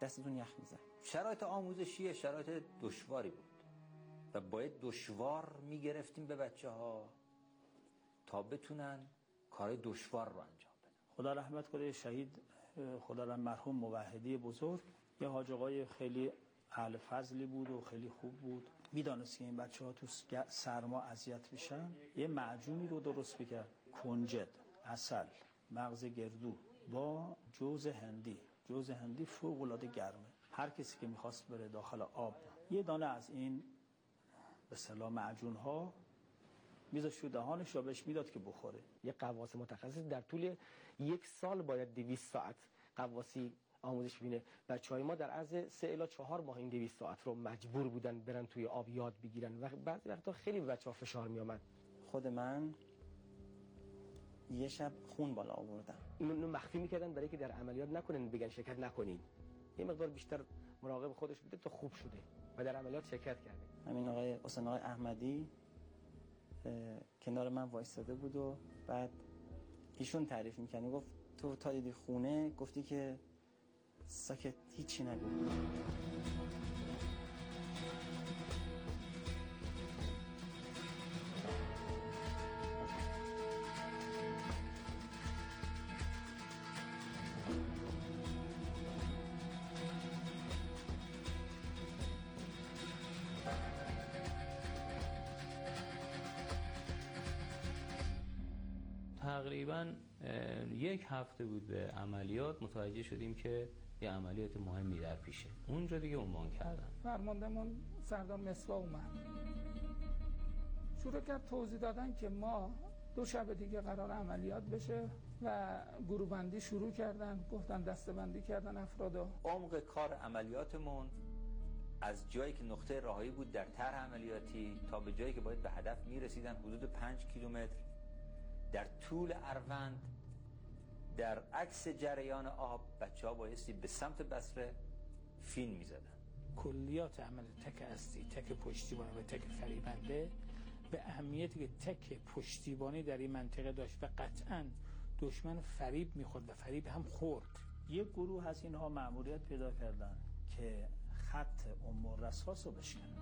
دستتون یخ میزد. شرایط آموزشی شرایط دشواری بود و باید دشوار میگرفتیم به بچه‌ها تا بتونن کار دشوار رو انجام بدن. خدا رحمت کنه شهید خدا مرحوم موحدی بزرگ، یه حاج آقای خیلی اهل فضلی بود و خیلی خوب بود. میدانست که این بچه‌ها تو سرما اذیت میشن، یه معجونی رو درست میکرد، کنجد، عسل، مغز گردو با جوز هندی فوق العاده گرمه. هر کسی که میخواست بره داخل آب یه دانه از این به اصطلاح معجون ها میذاشت تو دهانش و بهش میداد که بخوره. یه غواص متخصص در طول 1 سال باید 200 ساعت غواصی آموزش بینه. بچهای ما در عرض 3 الی 4 ماه این 200 ساعت رو مجبور بودن برن توی آب یاد بگیرن و بعضی وقتا خیلی به بچه‌ها فشار می اومد. خود من یه شب خون بالا آوردم. اینو مخفی میکردن برای که در عملیات نکنن، بگن شرکت نکنین. یه مقدار بیشتر مراقب خودش بوده تا خوب شده و در عملیات شرکت کرده. همین آقای حسین آقای احمدی کنار من وایساده بود و بعد ایشون تعریف میکنه، گفت تو تا دیدی خونه گفتی که ساکت هیچی نگو. تقریبا 1 هفته بود به عملیات متوجه شدیم که یه عملیات مهمی در پیشه. اونجا دیگه عنوان کردن. فرماندهمون سردار مصباح اومد شروع کرد توضیح دادن که ما 2 شب دیگه قرار عملیات بشه و گروه بندی شروع کردن، گفتن دسته بندی کردن افرادو. عمق کار عملیاتمون از جایی که نقطه راهی بود در طرح عملیاتی تا به جایی که باید به هدف میرسیدن حدود 5 کیلومتر در طول اروند. در عکس جریان آب بچه‌ها بایستی به سمت بصره فین می‌زدن. کلیات عمل تک اصلی، تک پشتیبانی و تک فریبنده به اهمیتی که تک پشتیبانی در این منطقه داشت و قطعاً دشمن فریب می‌خورد و فریب هم خورد. یک گروه از اینها مأموریت پیدا کردن که خط رصاص رو بشکنن.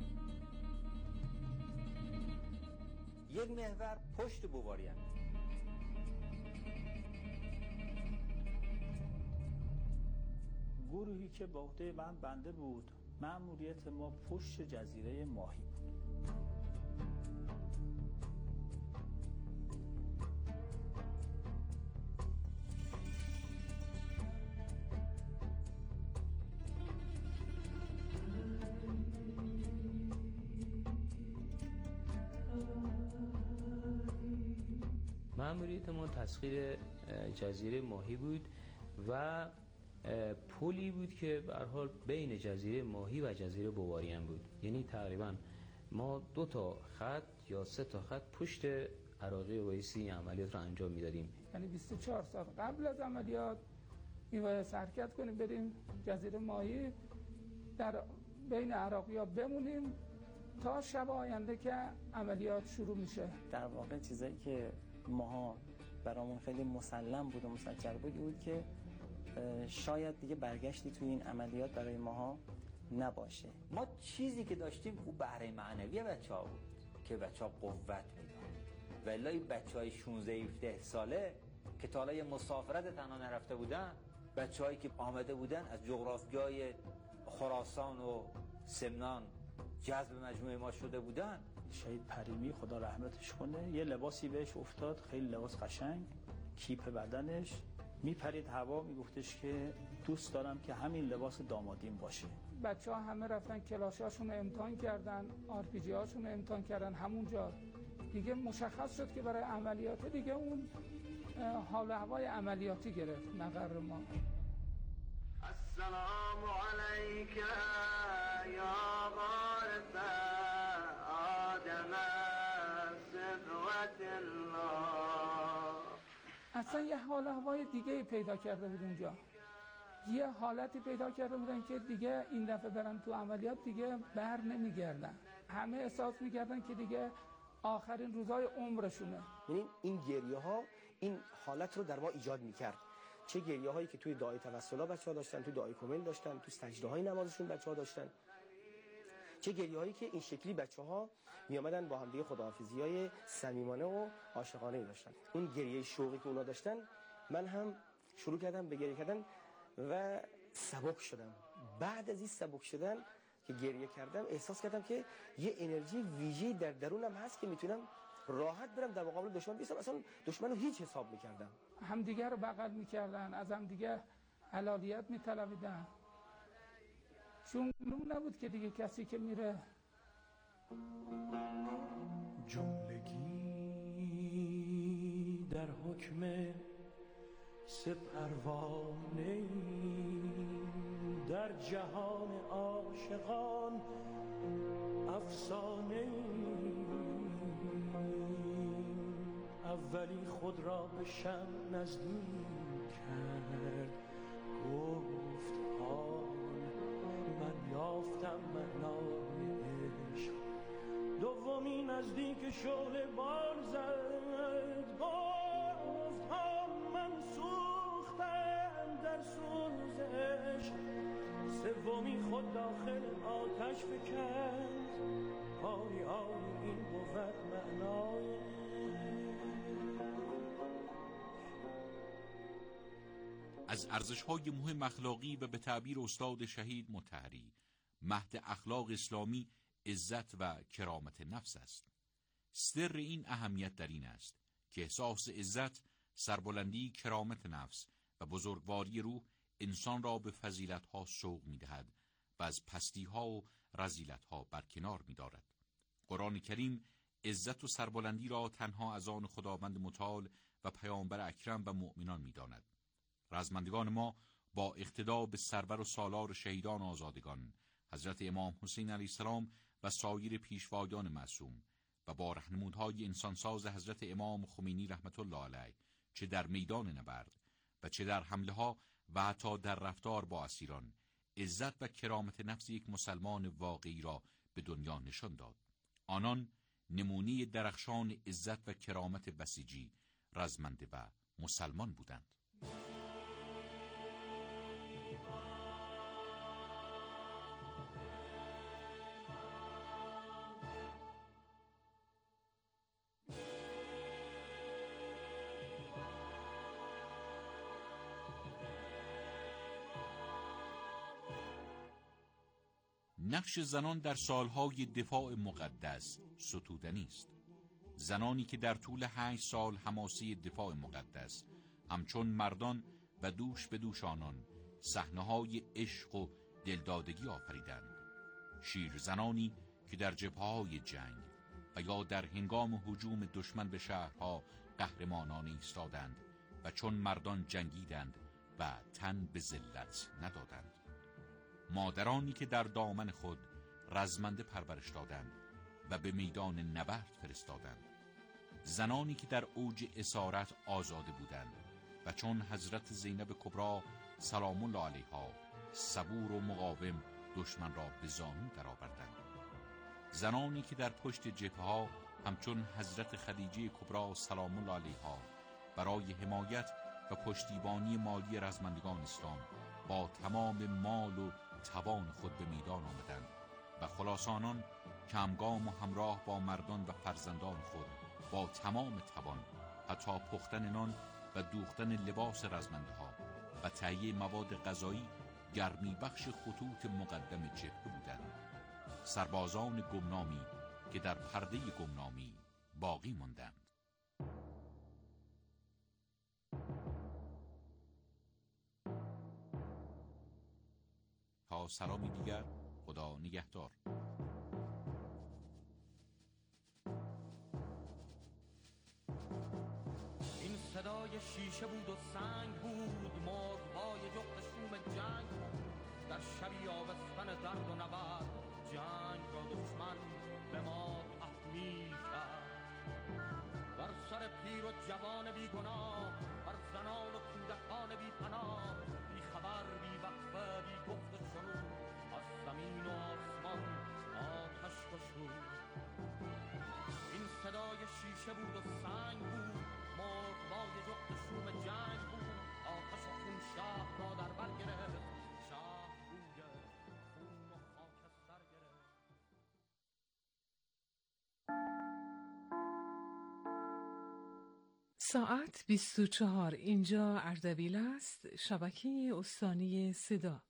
یک محور پشت بوواریان. گروهی که به عهده من بنده بود، مأموریت ما پشت جزیره ماهی بود. مأموریت ما تسخیر جزیره ماهی بود و پلی بود که به هر حال بین جزیره ماهی و جزیره بوواریان بود. یعنی تقریبا ما 2 تا خط یا 3 تا خط پشت عراقی وایسی عملیات رو انجام میدادیم. یعنی 24 ساعت قبل از عملیات میباید حرکت کنیم بریم جزیره ماهی، در بین عراقی‌ها بمونیم تا شب آینده که عملیات شروع میشه. در واقع چیزایی که ماها برامون خیلی مسلم بود و مسجل بود که شاید دیگه برگشتی توی این عملیات برای ماها نباشه. ما چیزی که داشتیم او بهره معنوی بچه‌ها بود که بچه‌ها قوت میدن. ولی بچه‌های 16-17 ساله که تا حالا مسافرت تنها نرفته بودن، بچه‌هایی که آمده بودن از جغرافیای خراسان و سمنان جذب مجموعه ما شده بودن. شهید پریمی خدا رحمتش کنه یه لباسی بهش افتاد، خیلی لباس قشنگ، کیپ بدنش میپرید هوا، میگفتش که دوست دارم که همین لباس دامادیم باشه. بچه‌ها همه رفتن کلاشاشون امتحان کردن، RPG هاشون امتحان کردن. همونجا دیگه مشخص شد که برای عملیات دیگه اون حال و هوای عملیاتی گرفت مقر ما. السلام علیک یا وارث آدم صفوت الله. اصلا یه حال و هوای دیگه پیدا کرده بود اونجا، یه حالتی پیدا کرده بودن که دیگه این دفعه برن تو عملیات دیگه بر نمیگردن. همه احساس میکردن که دیگه آخرین روزهای عمرشونه. یعنی این گریه ها این حالت رو در ما ایجاد میکرد، چه گریه هایی که توی دعای توسلا بچه‌ها داشتن، توی دعای کمیل داشتن، توی سجده های نمازشون بچه‌ها داشتن، چه گریه هایی که این شکلی بچه‌ها می اومدن با هم دیگه خداحافظی‌های صمیمانه و عاشقانه داشتن. اون گریه شوقی که اونا داشتن، من هم شروع کردم به گریه کردن و سبک شدم. بعد از این سبک شدن که گریه کردم احساس کردم که یه انرژی ویژه‌ای در درونم هست که میتونم راحت برم در مقابل دشمن بیستم. اصلا دشمن رو هیچ حساب میکردم. همدیگه رو بغل میکردن، از همدیگه حلالیت میطلبیدن، چون نبود که دیگه کسی که میره جملگی در حکم سه پروانه در جهان عاشقان افسانه اولی خود را به شم نزدیک کرد، گفت حال من یافتم معنای عشق. دومی نزدیک شعله بال زد، گفت حال من سوختم در سوز عشق. سومی خود داخل آتش فکند، آری آری این بود معنای. از ارزش‌های مهم اخلاقی و به تعبیر استاد شهید مطهری، مهد اخلاق اسلامی عزت و کرامت نفس است. سر این اهمیت در این است که احساس عزت، سربلندی، کرامت نفس و بزرگواری روح انسان را به فضیلت‌ها سوق می‌دهد و از پستی‌ها و رذیلت‌ها برکنار می‌دارد. قرآن کریم عزت و سربلندی را تنها از آن خداوند متعال و پیامبر اکرم و مؤمنان می‌داند. رزمندگان ما با اقتدا به سرور و سالار شهیدان آزادگان حضرت امام حسین علیه السلام و سایر پیشوایان معصوم و با راهنمودهای انسانساز حضرت امام خمینی رحمت الله علیه، چه در میدان نبرد و چه در حمله ها و حتی در رفتار با اسیران، عزت و کرامت نفس یک مسلمان واقعی را به دنیا نشان داد. آنان نمونه درخشان عزت و کرامت بسیجی، رزمنده و مسلمان بودند. نقش زنان در سالهای دفاع مقدس ستودنی است. زنانی که در طول 8 سال حماسه دفاع مقدس همچون مردان و دوش به دوش آنان صحنه‌های عشق و دلدادگی آفریدند. شیر زنانی که در جبهه‌های جنگ و یا در هنگام هجوم دشمن به شهرها قهرمانانه ایستادند و چون مردان جنگیدند و تن به ذلت ندادند. مادرانی که در دامن خود رزمنده پرورش دادند و به میدان نبرد فرستادند. زنانی که در اوج اسارت آزاده بودند و چون حضرت زینب کبری سلام الله علیها صبور و مقاوم دشمن را به زانو درآوردند. زنانی که در پشت جبهه‌ها همچون حضرت خدیجه کبری سلام الله علیها برای حمایت و پشتیبانی مالی رزمندگان اسلام با تمام مال و توان خود به میدان آمدند و خلاصانان که همگام و همراه با مردان و فرزندان خود با تمام توان حتی پختن نان و دوختن لباس رزمنده ها و تهیه مواد غذایی گرمی بخش خطوط مقدم جبهه بودند. سربازان گمنامی که در پرده گمنامی باقی ماندند. تا سلامی دیگر، خدا نگهدار. این صدای شیشه بود و سنگ بود، مرغ‌های جغد شوم جنگ بود. در شبی آبستن درد و نبرد، جنگ را دشمن به ما تحمیل کرد. بر سر پیر و جوان بی گناه، بر زنان و کودکان بی پناه، بی خبر، بی وقفه، بی گفت و شنود، از زمین و آسمان آتش گشود. این صدای شیشه بود و سنگ بود، مرغ‌های جغد شوم جنگ بود. آتش و ساعت 24. اینجا اردبیل است، شبکه استانی صدا.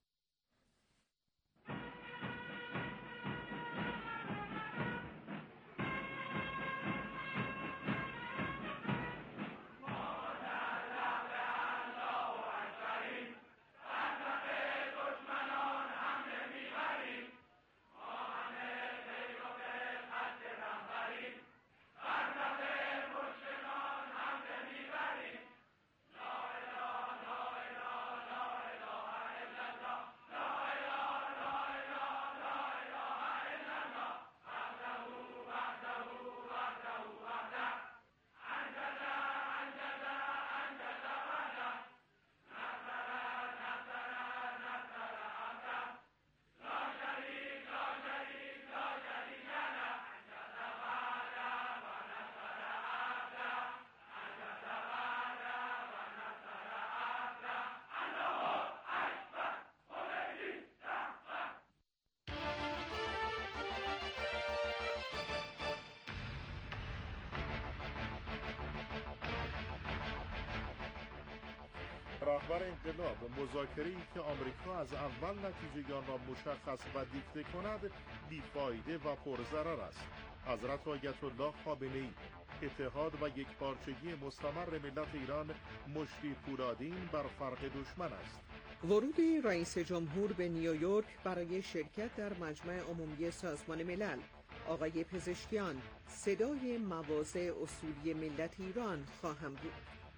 رهبر انقلاب مذاکره‌ای که آمریکا از اول نتیجه آن را مشخص و دیکته کند بیفایده و پرضرر است. حضرت آیت الله خامنه‌ای: اتحاد و یکپارچگی مستمر ملت ایران مشتی پولادین بر فرق دشمن است. ورود رئیس جمهور به نیویورک برای شرکت در مجمع عمومی سازمان ملل. آقای پزشکیان: صدای مواضع اصولی ملت ایران خواهم بود.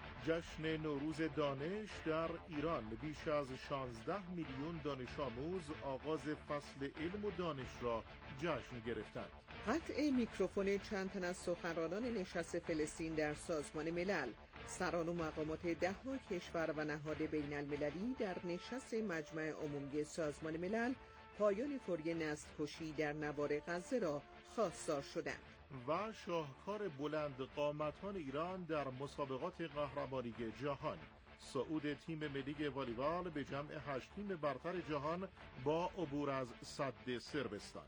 جشن نوروز دانش در ایران. بیش از 16 میلیون دانش آموز آغاز فصل علم و دانش را جشن گرفتند. قطع میکروفون چند تن از سخنرانان نشست فلسطین در سازمان ملل. سران و مقامات 10 کشور و نهاد بین المللی در نشست مجمع عمومی سازمان ملل پایان فوری نسل‌کشی در نوار غزه را خواستار شدند. و شاهکار بلند قامتان ایران در مسابقات قهرمانی جهان. صعود تیم ملی والیبال به جمع 8 تیم برتر جهان با عبور از سد صربستان.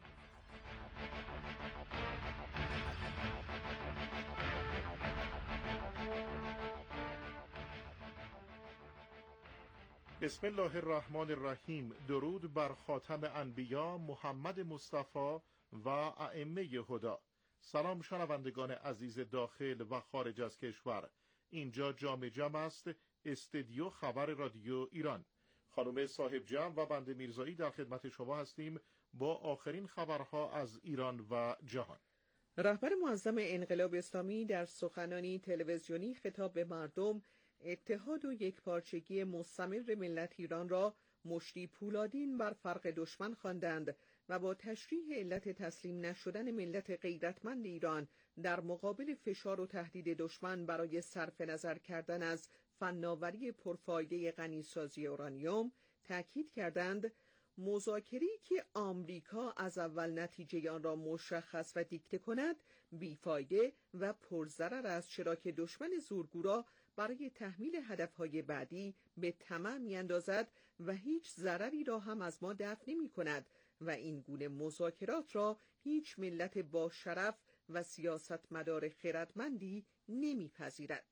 بسم الله الرحمن الرحیم. درود بر خاتم انبیا محمد مصطفی و ائمه هدی. سلام شنوندگان عزیز داخل و خارج از کشور. اینجا جام جم است، استدیو خبر رادیو ایران. خانم صاحب جم و بنده میرزایی در خدمت شما هستیم با آخرین خبرها از ایران و جهان. رهبر معظم انقلاب اسلامی در سخنانی تلویزیونی خطاب به مردم اتحاد و یکپارچگی مستمر ملت ایران را مشتی پولادین بر فرق دشمن خواندند و با تشریح علت تسلیم نشدن ملت غیرتمند ایران در مقابل فشار و تهدید دشمن برای صرف نظر کردن از فناوری پرفایده غنیسازی اورانیوم تاکید کردند مذاکره‌ای که آمریکا از اول نتیجه آن را مشخص و دیکته کند بیفایده و پرضرر است، چرا که دشمن زورگو را برای تحمیل هدفهای بعدی به طمع می‌اندازد و هیچ ضرری را هم از ما دفع نمی‌کند و این گونه مذاکرات را هیچ ملت با شرف و سیاستمدار خردمندی نمیپذیرد.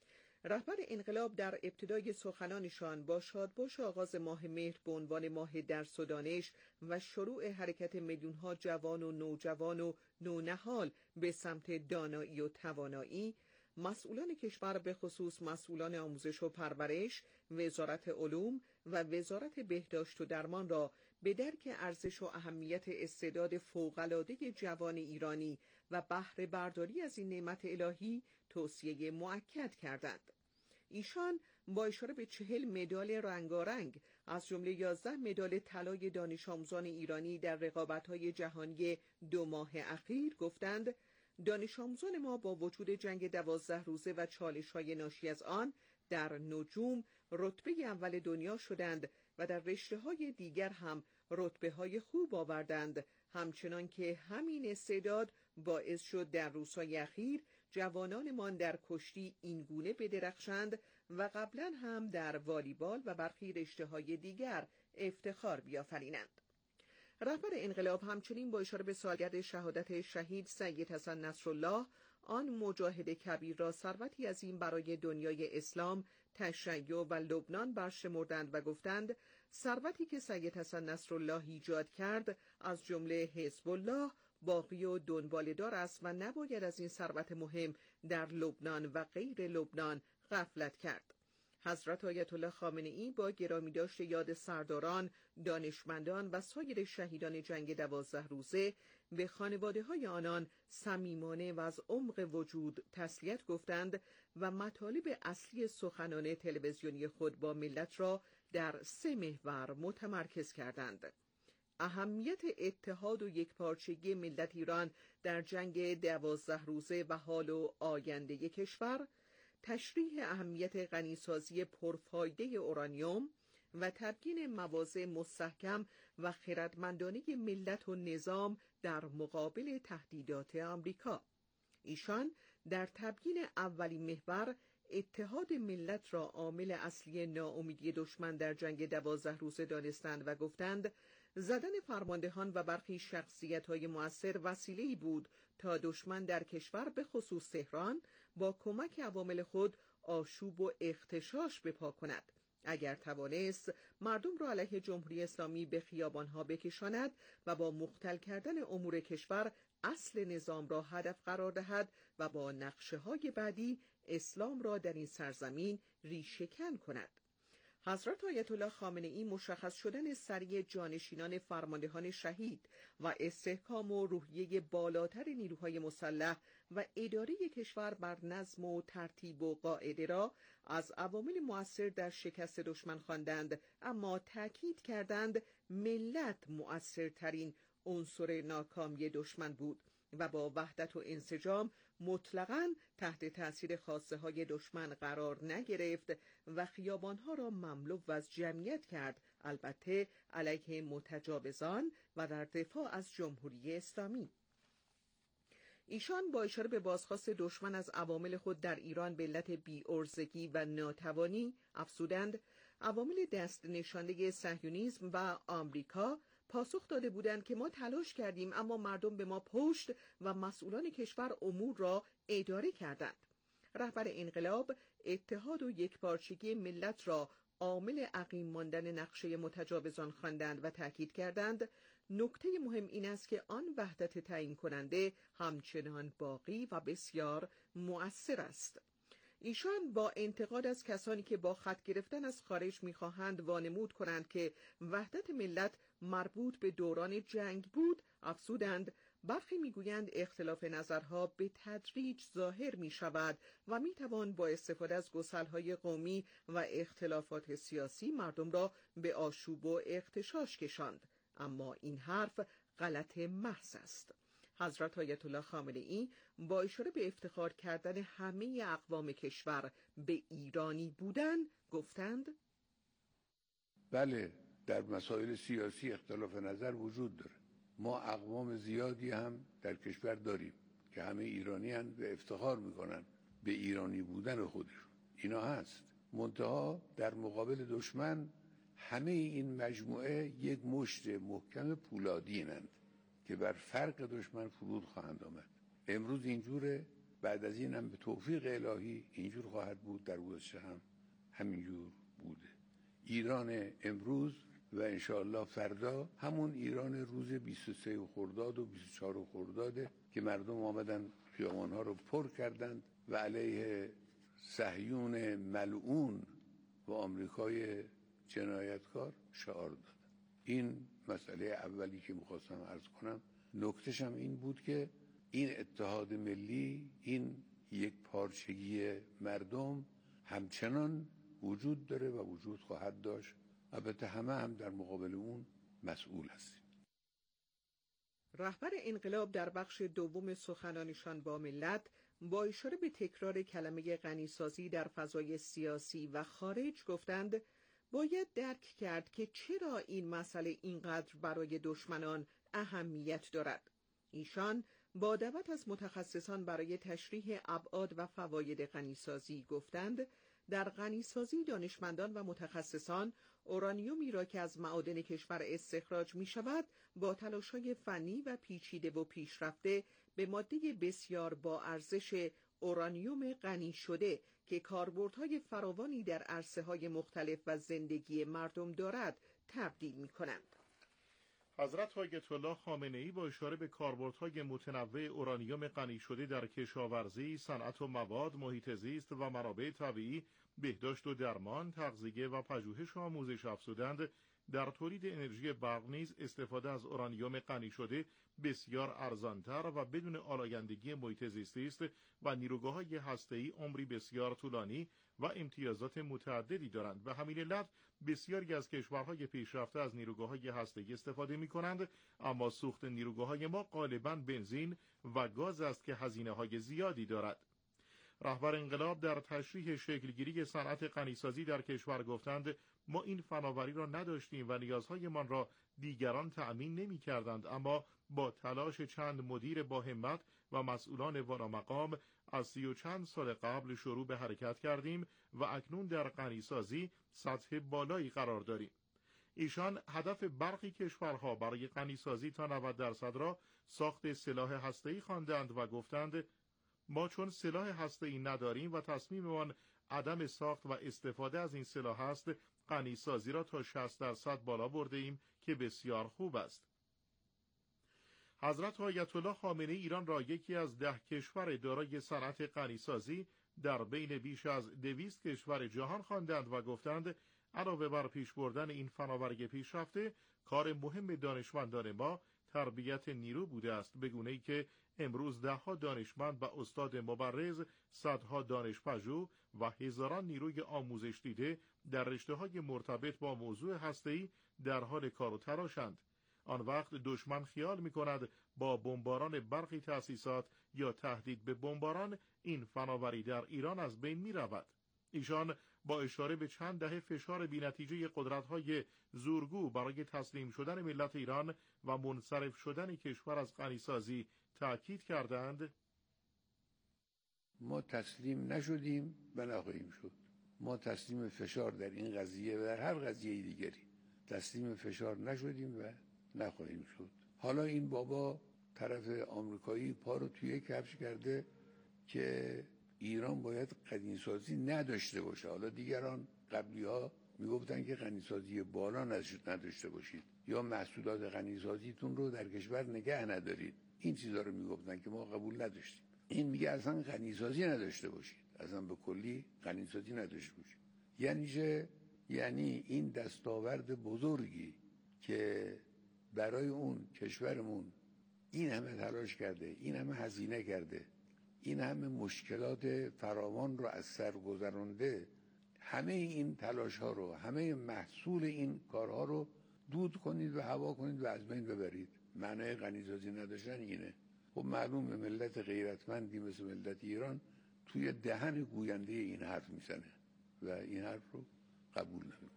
رهبر انقلاب در ابتدای سخنانشان با شادباش آغاز ماه مهر به عنوان ماه درس و دانش و شروع حرکت میلیون‌ها جوان و نوجوان و نونهال به سمت دانایی و توانایی، مسئولان کشور به خصوص مسئولان آموزش و پرورش، وزارت علوم و وزارت بهداشت و درمان را به درک ارزش و اهمیت استعداد فوق‌العاده جوان ایرانی و بهره برداری از این نعمت الهی توصیه مؤکد کردند. ایشان با اشاره به 40 مدال رنگارنگ از جمله 11 مدال طلای دانش آموزان ایرانی در رقابت‌های جهانی 2 ماه اخیر گفتند دانش آموزان ما با وجود جنگ 12 روزه و چالش‌های ناشی از آن در نجوم رتبه اول دنیا شدند و در رشته‌های دیگر هم رتبه‌های خوب آوردند، همچنان که همین استعداد باعث شد در روزهای اخیر جوانانمان در کشتی اینگونه بدرخشند و قبلا هم در والیبال و برخی رشته‌های دیگر افتخار بیافرینند. رهبر انقلاب همچنین با اشاره به سالگرد شهادت شهید سید حسن نصرالله آن مجاهد کبیر را ثروتی عظیم برای دنیای اسلام، تشیع و لبنان برشمردند و گفتند ثروتی که سید حسن نصرالله ایجاد کرد از جمله حزب الله باقی و دنباله‌دار است و نباید از این ثروت مهم در لبنان و غیر لبنان غفلت کرد. حضرت آیت الله خامنه‌ای با گرامی داشت یاد سرداران، دانشمندان و سایر شهیدان جنگ 12 روزه به خانواده‌های آنان صمیمانه و از عمق وجود تسلیت گفتند و مطالب اصلی سخنان تلویزیونی خود با ملت را در 3 محور متمرکز کردند: اهمیت اتحاد و یکپارچگی ملت ایران در جنگ 12 روزه و حال و آینده کشور، تشریح اهمیت غنیسازی پرفایده اورانیوم و تبیین مواضع مستحکم و خردمندانه ملت و نظام در مقابل تهدیدات آمریکا. ایشان در تبیین اولین محور اتحاد ملت را عامل اصلی ناامیدی دشمن در جنگ 12 روزه دانستند و گفتند زدن فرماندهان و برخی شخصیت‌های مؤثر وسیله‌ای بود تا دشمن در کشور به خصوص تهران با کمک عوامل خود آشوب و اغتشاش بپا کند. اگر توانست مردم را علیه جمهوری اسلامی به خیابانها بکشاند و با مختل کردن امور کشور اصل نظام را هدف قرار دهد و با نقشه‌های بعدی اسلام را در این سرزمین ریشه‌کن کند. حضرت آیت الله خامنه‌ای مشخص شدن سریع جانشینان فرماندهان شهید و استحکام و روحیه بالاتر نیروهای مسلح و اداری کشور بر نظم و ترتیب و قاعده را از عوامل مؤثر در شکست دشمن خواندند، اما تأکید کردند ملت مؤثرترین عنصر ناکامی دشمن بود و با وحدت و انسجام مطلقاً تحت تأثیر خواسته های دشمن قرار نگرفت و خیابانها را مملو از جمعیت کرد، البته علیه متجاوزان و در دفاع از جمهوری اسلامی. ایشان با اشاره به بازخواست دشمن از عوامل خود در ایران به علت بی‌عرضگی و ناتوانی افزودند عوامل دست نشانده صهیونیسم و آمریکا پاسخ داده بودند که ما تلاش کردیم اما مردم به ما پشت و مسئولان کشور امور را اداره کردند. رهبر انقلاب اتحاد و یکپارچگی ملت را عامل عقیم ماندن نقشه متجاوزان خواندند و تأکید کردند نکته مهم این است که آن وحدت تعیین کننده همچنان باقی و بسیار مؤثر است. ایشان با انتقاد از کسانی که با خط گرفتن از خارج می‌خواهند وانمود کنند که وحدت ملت مربوط به دوران جنگ بود، افزودند برخی میگویند اختلاف نظرها به تدریج ظاهر می‌شود و می‌توان با استفاده از گسل‌های قومی و اختلافات سیاسی مردم را به آشوب و اغتشاش کشاند، اما این حرف غلط محض است. حضرت آیت الله خامنه‌ای با اشاره به افتخار کردن همه اقوام کشور به ایرانی بودن گفتند بله، در مسائل سیاسی اختلاف نظر وجود داره. ما اقوام زیادی هم در کشور داریم که همه ایرانی هستند و افتخار میکنن به ایرانی بودن خودشون. اینا هست. منتها در مقابل دشمن همه این مجموعه یک مشت محکم پولادینند که بر فرق دشمن فرود خواهند آمد. امروز اینجوره، بعد از این هم به توفیق الهی اینجور خواهد بود، در گذشته هم همینجور بوده. ایران امروز و انشاءالله فردا همون ایران روز 23 خرداد و 24 خرداده که مردم آمدن خیابان‌ها رو پر کردند و علیه صهیون ملعون و آمریکای جنایتکار شعار دادن. این مسئله اولی که می‌خواستم عرض کنم. نکته‌ش هم این بود که این اتحاد ملی، این یک پارچگی مردم همچنان وجود داره و وجود خواهد داشت. البته همه هم در مقابل اون مسئول هستیم. رهبر انقلاب در بخش دوم سخنانشان با ملت با اشاره به تکرار کلمه غنیسازی در فضای سیاسی و خارج گفتند باید درک کرد که چرا این مسئله اینقدر برای دشمنان اهمیت دارد. ایشان با دعوت از متخصصان برای تشریح ابعاد و فواید غنیسازی گفتند در غنیسازی دانشمندان و متخصصان اورانیومی را که از معادن کشور استخراج می شود با تلاش‌های فنی و پیچیده و پیشرفته به ماده بسیار با ارزش اورانیوم غنی شده که کاربردهای فراوانی در عرصه‌های مختلف و زندگی مردم دارد تبدیل می‌کنند. حضرت آیت الله خامنه‌ای با اشاره به کاربردهای متنوع اورانیوم غنی شده در کشاورزی، صنعت و مواد، محیط زیست و منابع طبیعی، بهداشت و درمان، تغذیه و پژوهش و آموزش افزودند در تولید انرژی برق نیز استفاده از اورانیوم غنی شده بسیار ارزانتر و بدون آلایندگی محیط زیستی است و نیروگاه‌های هسته‌ای عمری بسیار طولانی و امتیازات متعددی دارند. به همین علت بسیاری از کشورهای پیشرفته از نیروگاه‌های هسته‌ای استفاده می‌کنند، اما سوخت نیروگاه‌های ما غالباً بنزین و گاز است که هزینه‌های زیادی دارد. رهبر انقلاب در تشریح شکلگیری صنعت غنیسازی در کشور گفتند ما این فناوری را نداشتیم و نیازهایمان را دیگران تأمین نمی‌کردند، اما با تلاش چند مدیر با همت و مسئولان والامقام از 30 و چند سال قبل شروع به حرکت کردیم و اکنون در غنیسازی سطح بالایی قرار داریم. ایشان هدف برخی کشورها برای غنیسازی تا 90% را ساخت سلاح هسته‌ای خواندند و گفتند ما چون سلاح هسته‌ای نداریم و تصمیممان عدم ساخت و استفاده از این سلاح است، غنیسازی را تا 60% بالا برده ایم که بسیار خوب است. حضرت آیت الله خامنه‌ای ایران را یکی از 10 کشور دارای صنعت غنیسازی در بین بیش از 200 کشور جهان خواندند و گفتند علاوه بر پیش بردن این فناوری پیشرفته، کار مهم دانشمندان ما تربیت نیرو بوده است، به گونه‌ای که امروز 10 دانشمند و استاد مبرز، صدها دانشپژوه و هزاران نیروی آموزش دیده در رشته‌های مرتبط با موضوع هسته‌ای در حال کار و تلاشند. آن وقت دشمن خیال می‌کند با بمباران برخی تأسیسات یا تهدید به بمباران این فناوری در ایران از بین می‌رود. ایشان با اشاره به چند دهه فشار بی‌نتیجه قدرت‌های زورگو برای تسلیم شدن ملت ایران و منصرف شدن کشور از غنیسازی تأکید کردند ما تسلیم نشدیم و نخواهیم شد. ما تسلیم فشار در این قضیه و در هر قضیه دیگری تسلیم فشار نشدیم و نخواهیم شد. حالا این بابا طرف آمریکایی پا رو توی کفش کرده که ایران باید غنیسازی نداشته باشه. حالا دیگران قبلی ها میگفتن که غنیسازی بالا نداشته باشید یا محصولات غنیسازیتون رو در کشور نگه ندارید. این چیزا رو میگفتن که ما قبول نداشتیم. این میگه اصلا غنیسازی نداشته باشید، اصلا به کلی غنیسازی نداشته باشید. یعنی این دستاورد بزرگی که برای اون کشورمون این همه تلاش کرده، این همه هزینه کرده، این همه مشکلات فراوان رو از سر گذرانده، همه این تلاش ها رو، همه محصول این کارها رو دود کنید و هوا کنید و از بین ببرید. معنای غنیسازی نداشتن اینه. خب معلومه ملت غیرتمندی مثل ملت ایران توی دهن گوینده این حرف میزنه و این حرف رو قبول نمیکنه.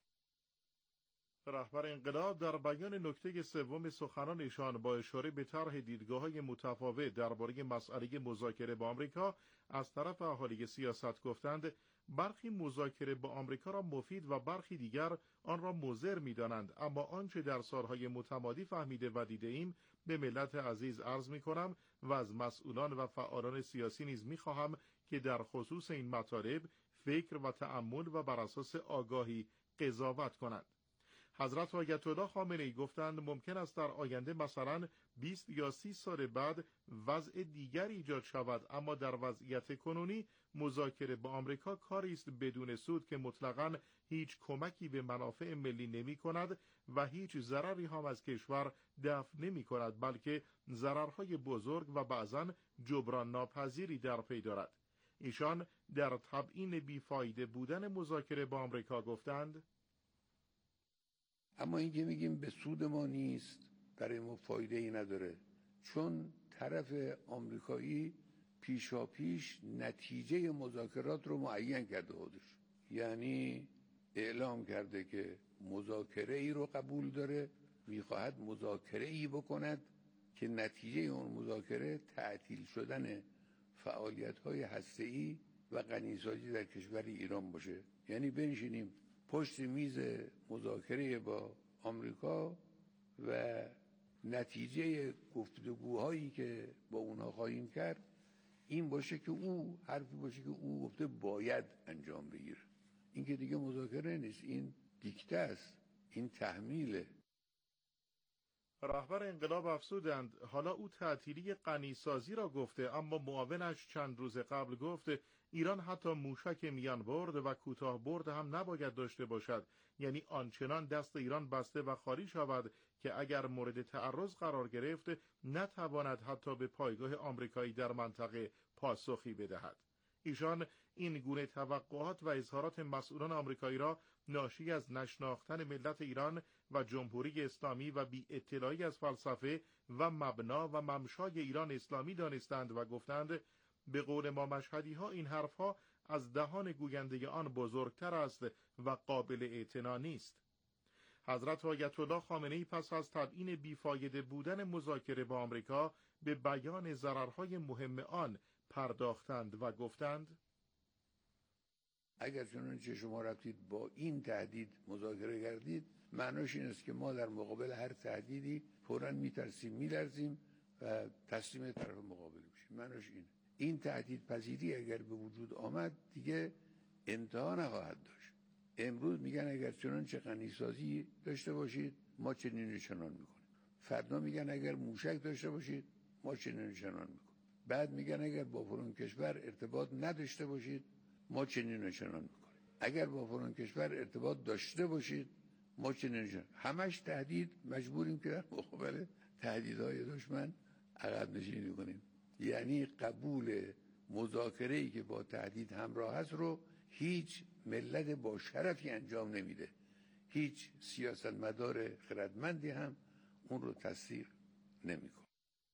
رهبر انقلاب در بیان نکته سوم سخنان ایشان با اشاره به طرح دیدگاه‌های متفاوت درباره مسئله مذاکره با آمریکا از طرف اهالی سیاست گفتند برخی مذاکره با آمریکا را مفید و برخی دیگر آن را مضر می‌دانند، اما آنچه در سالهای متمادی فهمیده و دیده ایم به ملت عزیز عرض می‌کنم و از مسئولان و فعالان سیاسی نیز می‌خواهم که در خصوص این مطالب فکر و تأمل و بر اساس آگاهی قضاوت کنند. حضرت آیت الله خامنه‌ای گفتند ممکن است در آینده مثلا 20 یا 30 سال بعد وضع دیگری ایجاد شود، اما در وضعیت کنونی مذاکره با آمریکا کاری است بدون سود که مطلقاً هیچ کمکی به منافع ملی نمی کند و هیچ ضرری هم از کشور دفع نمی کند، بلکه ضررهای بزرگ و بعضاً جبران ناپذیری در پی دارد. ایشان در تبیین بیفایده بودن مذاکره با آمریکا گفتند اما این که میگیم به سود ما نیست، برای ما فایده ای نداره، چون طرف آمریکایی پیشاپیش نتیجه مذاکرات رو معین کرده خودش. یعنی اعلام کرده که مذاکره ای رو قبول داره، میخواهد مذاکره ای بکند که نتیجه اون مذاکره تعطیل شدن فعالیت‌های هسته‌ای و غنیسازی در کشور ایران باشه. یعنی بنشینیم پشت میز مذاکره با آمریکا و نتیجه گفتگوهایی که با اونها خواهیم کرد این باشه که او حرفی باشه که او گفته باید انجام بگیره. این که دیگه مذاکره نیست، این دیکته است، این تحمیله. رهبر انقلاب افزودند حالا او تعطیلی غنیسازی را گفته، اما معاونش چند روز قبل گفت ایران حتی موشک میان برد و کوتاه برد هم نباید داشته باشد، یعنی آنچنان دست ایران بسته و خالی شود که اگر مورد تعرض قرار گرفت نتواند حتی به پایگاه آمریکایی در منطقه پاسخی بدهد. ایشان این گونه توقعات و اظهارات مسئولان آمریکایی را ناشی از نشناختن ملت ایران و جمهوری اسلامی و بی اطلاعی از فلسفه و مبنا و ممشای ایران اسلامی دانستند و گفتند به قول ما مشهدی ها این حرف ها از دهان گوینده آن بزرگتر است و قابل اعتنا نیست. حضرت آیت الله خامنه‌ای پس از تبیین بیفایده بودن مذاکره با آمریکا به بیان ضررهای مهم آن پرداختند و گفتند اگر چنانچه شما رفتید با این تهدید مذاکره کردید، معناش این است که ما در مقابل هر تهدیدی فوراً میترسیم، میلرزیم و تسلیم طرف مقابل میشیم. معناش این تهدید پذیری اگر به وجود آمد دیگه انتها نخواهد داشت. امروز میگن اگر چنانچه غنیسازی داشته باشید ما چنین و چنان میکنیم، فردا میگن اگر موشک داشته باشید ما چنین و چنان میکنیم، بعد میگن اگر با فلان کشور ارتباط نداشته باشید ما چنین و چنان میکنیم، اگر با فلان کشور ارتباط داشته باشید ما چنین و چنان. همش تهدید. مجبوریم که در مقابل تهدیدهای دشمن عقب نشینی کنیم. یعنی قبول مذاکره‌ای که با تهدید همراه است رو هیچ ملت با شرفی انجام نمیده. هیچ سیاستمدار خردمندی هم اون رو تصدیق نمیکنه.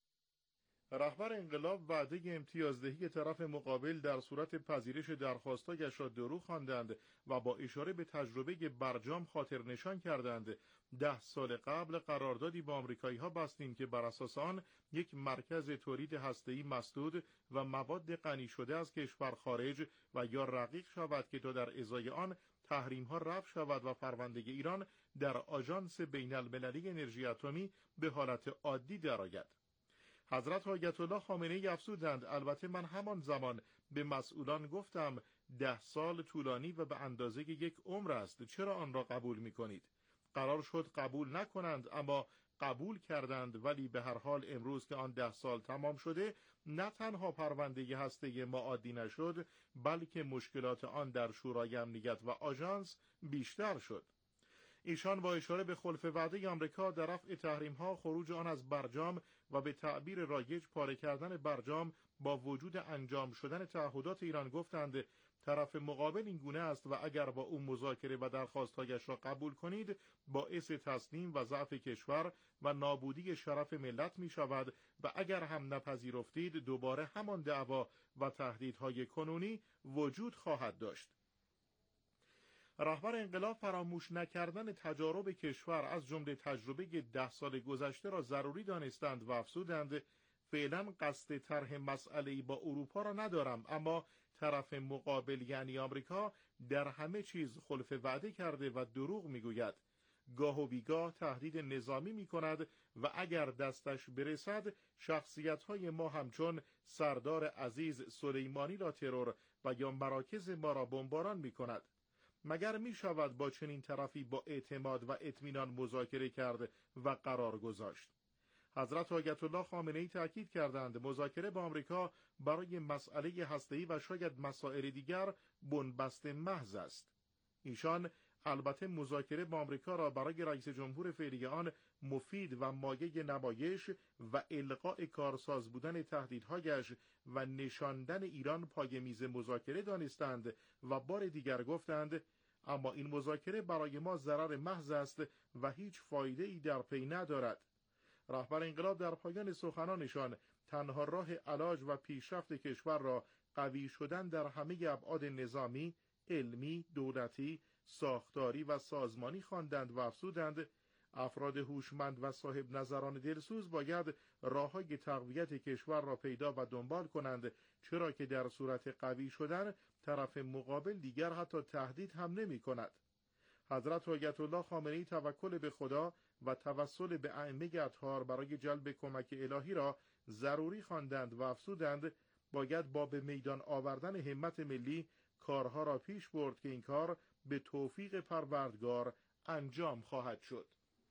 رهبر انقلاب وعده امتیازدهی طرف مقابل در صورت پذیرش درخواستایش را دروغ خواندند و با اشاره به تجربه برجام خاطر نشان کردند 10 سال قبل قراردادی با آمریکایی‌ها بستیم که بر اساس آن یک مرکز تولید هسته‌ای مسدود و مواد غنی شده از کشور خارج و یا رقیق شود که تا در ازای آن تحریم‌ها رفع شود و پرونده ایران در آژانس بین‌المللی انرژی اتمی به حالت عادی درآید. حضرت آیت الله خامنه‌ای افزودند البته من همان زمان به مسئولان گفتم 10 سال طولانی و به اندازه یک عمر است، چرا آن را قبول می‌کنید؟ قرار شد قبول نکنند اما قبول کردند، ولی به هر حال امروز که آن 10 سال تمام شده نه تنها پرونده هسته ما عادی نشد بلکه مشکلات آن در شورای امنیت و آژانس بیشتر شد. ایشان با اشاره به خلف وعده آمریکا در رفع تحریم‌ها، خروج آن از برجام و به تعبیر رایج پاره کردن برجام با وجود انجام شدن تعهدات ایران گفتند طرف مقابل این گونه است و اگر با او مذاکره و درخواست‌هایش را قبول کنید باعث تسلیم و ضعف کشور و نابودی شرف ملت می شود و اگر هم نپذیرفتید دوباره همان دعوا و تهدیدهای کنونی وجود خواهد داشت. رهبر انقلاب فراموش نکردن تجارب کشور از جمله تجربه 10 سال گذشته را ضروری دانستند و افزودند فعلا قصد طرح مسئله‌ای با اروپا را ندارم، اما طرف مقابل یعنی آمریکا در همه چیز خلف وعده کرده و دروغ میگوید. گاه و بیگاه تهدید نظامی میکند و اگر دستش برسد شخصیت‌های ما همچون سردار عزیز سلیمانی را ترور و یا مراکز ما را بمباران میکند. مگر می شود با چنین طرفی با اعتماد و اطمینان مذاکره کرد و قرار گذاشت؟ حضرت آیت الله خامنه‌ای تاکید کردند مذاکره با آمریکا برای مسئله هسته‌ای و شاید مسائل دیگر بنبست محض است. ایشان البته مذاکره با آمریکا را برای رئیس جمهور فعلی آن مفید و مایه نمایش و القاء کارساز بودن تهدیدهایش و نشاندن ایران پای میز مذاکره دانستند و بار دیگر گفتند اما این مذاکره برای ما ضرر محض است و هیچ فایده‌ای در پی ندارد. رهبر انقلاب در پایان سخنانشان تنها راه علاج و پیشرفت کشور را قوی شدن در همه ابعاد نظامی، علمی، دولتی، ساختاری و سازمانی خواندند و افزودند افراد هوشمند و صاحب نظران دلسوز باید راه‌های تقویت کشور را پیدا و دنبال کنند، چرا که در صورت قوی شدن طرف مقابل دیگر حتی تهدید هم نمی کند. حضرت آیت الله خامنه‌ای توکل به خدا و توسل به ائمه اطهار برای جلب کمک الهی را ضروری خواندند و افزودند باید با به میدان آوردن همت ملی کارها را پیش برد که این کار به توفیق پروردگار انجام خواهد شد.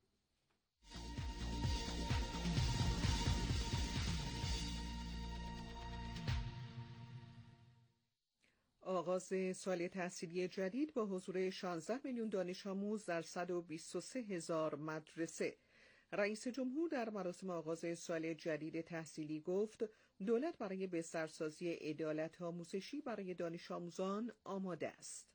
آغاز سال تحصیلی جدید با حضور 16 میلیون دانش آموز در 123,000 مدرسه. رئیس جمهور در مراسم آغاز سال جدید تحصیلی گفت دولت برای بسترسازی عدالت آموزشی برای دانش آموزان آماده است.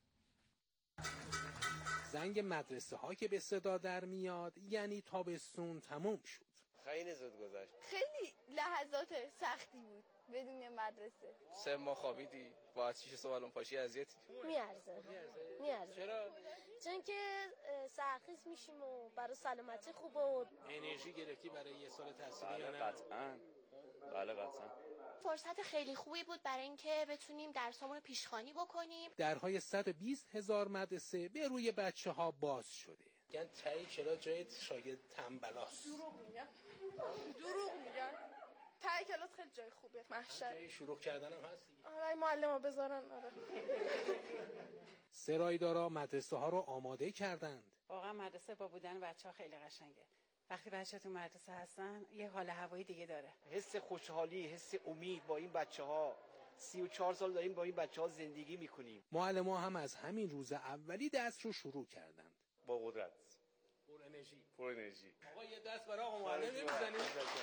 زنگ مدرسه ها که به صدا در میاد یعنی تابستون تموم شد. خیلی زود گذشت. خیلی لحظات سختی بود بدون مدرسه. 3 ماه خوابیدی، باید 6 صبح الان پاشی اذیتی. میارزه. چرا؟ چون که سرخیز میشیم و برای سلامتی خوبه و انرژی گرفتی برای یه سال تحصیلی یا نه؟ بله قطعا. فرصت خیلی خوبی بود برای اینکه بتونیم درسامون رو پیشخوانی بکنیم. درهای 120,000 مدرسه به روی بچه ها باز شده. یعنی تایی کلاس جای شاگرد تنبلاست. دروغ میگن. تای کلاس خیلی جای خوبیه. محشر. جای شروع کردن هم هست دیگه. آره معلم‌ها بذارن. آره. سرایدارا مدرسه ها رو آماده کردند. واقعا مدرسه با بودن بچه‌ها خیلی قشنگه. وقتی بچه تو مدرسه هستن یه حال هوایی دیگه داره. حس خوشحالی، حس امید با این بچه‌ها. 34 سال داریم با این بچه‌ها زندگی می‌کنیم. معلم‌ها هم از همین روز اولی درس رو شروع کردند. با قدرت. پر انرژی. آقا یه دست برای آقا معلم می‌زنید.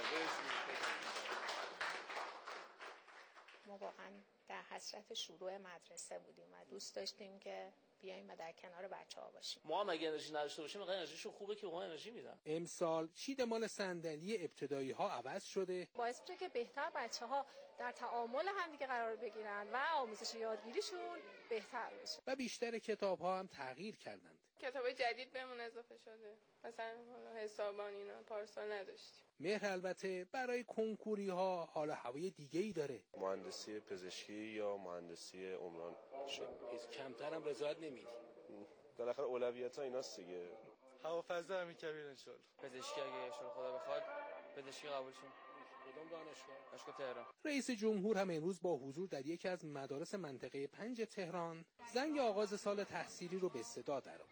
ما واقعا در حسرت شروع مدرسه بودیم و دوست داشتیم که بیایم و در کنار بچه‌ها باشیم. ما هم اگه انرژی نداشته باشیم اینقدر انرژیشون خوبه که ما انرژی میدن. امسال چیدمان صندلی ابتدایی ها عوض شده. باعث میشه که بهتر بچه‌ها در تعامل همدیگه قرار بگیرن و آموزش یادگیریشون بهتر بشه. و بیشتر کتاب‌ها هم تغییر کردند. کتابای جدید بهمون اضافه شده. مثلا حسابان اینا پارسال نداشتیم. مهر البته برای کنکوری ها حالا هوای دیگه‌ای داره. مهندسی پزشکی یا مهندسی عمران شد. کمتر هم رضایت نمیدی. بالاخره اولویت‌ها ایناست دیگه. هوافضا همین کبیر ان شاء الله. پزشکی اگه ان خدا بخواد پزشکی قبول شیم. کدوم دانشگاه؟ دانشگاه تهران. رئیس جمهور هم امروز با حضور در یکی از مدارس منطقه 5 تهران زنگ آغاز سال تحصیلی رو به صدا درآورد.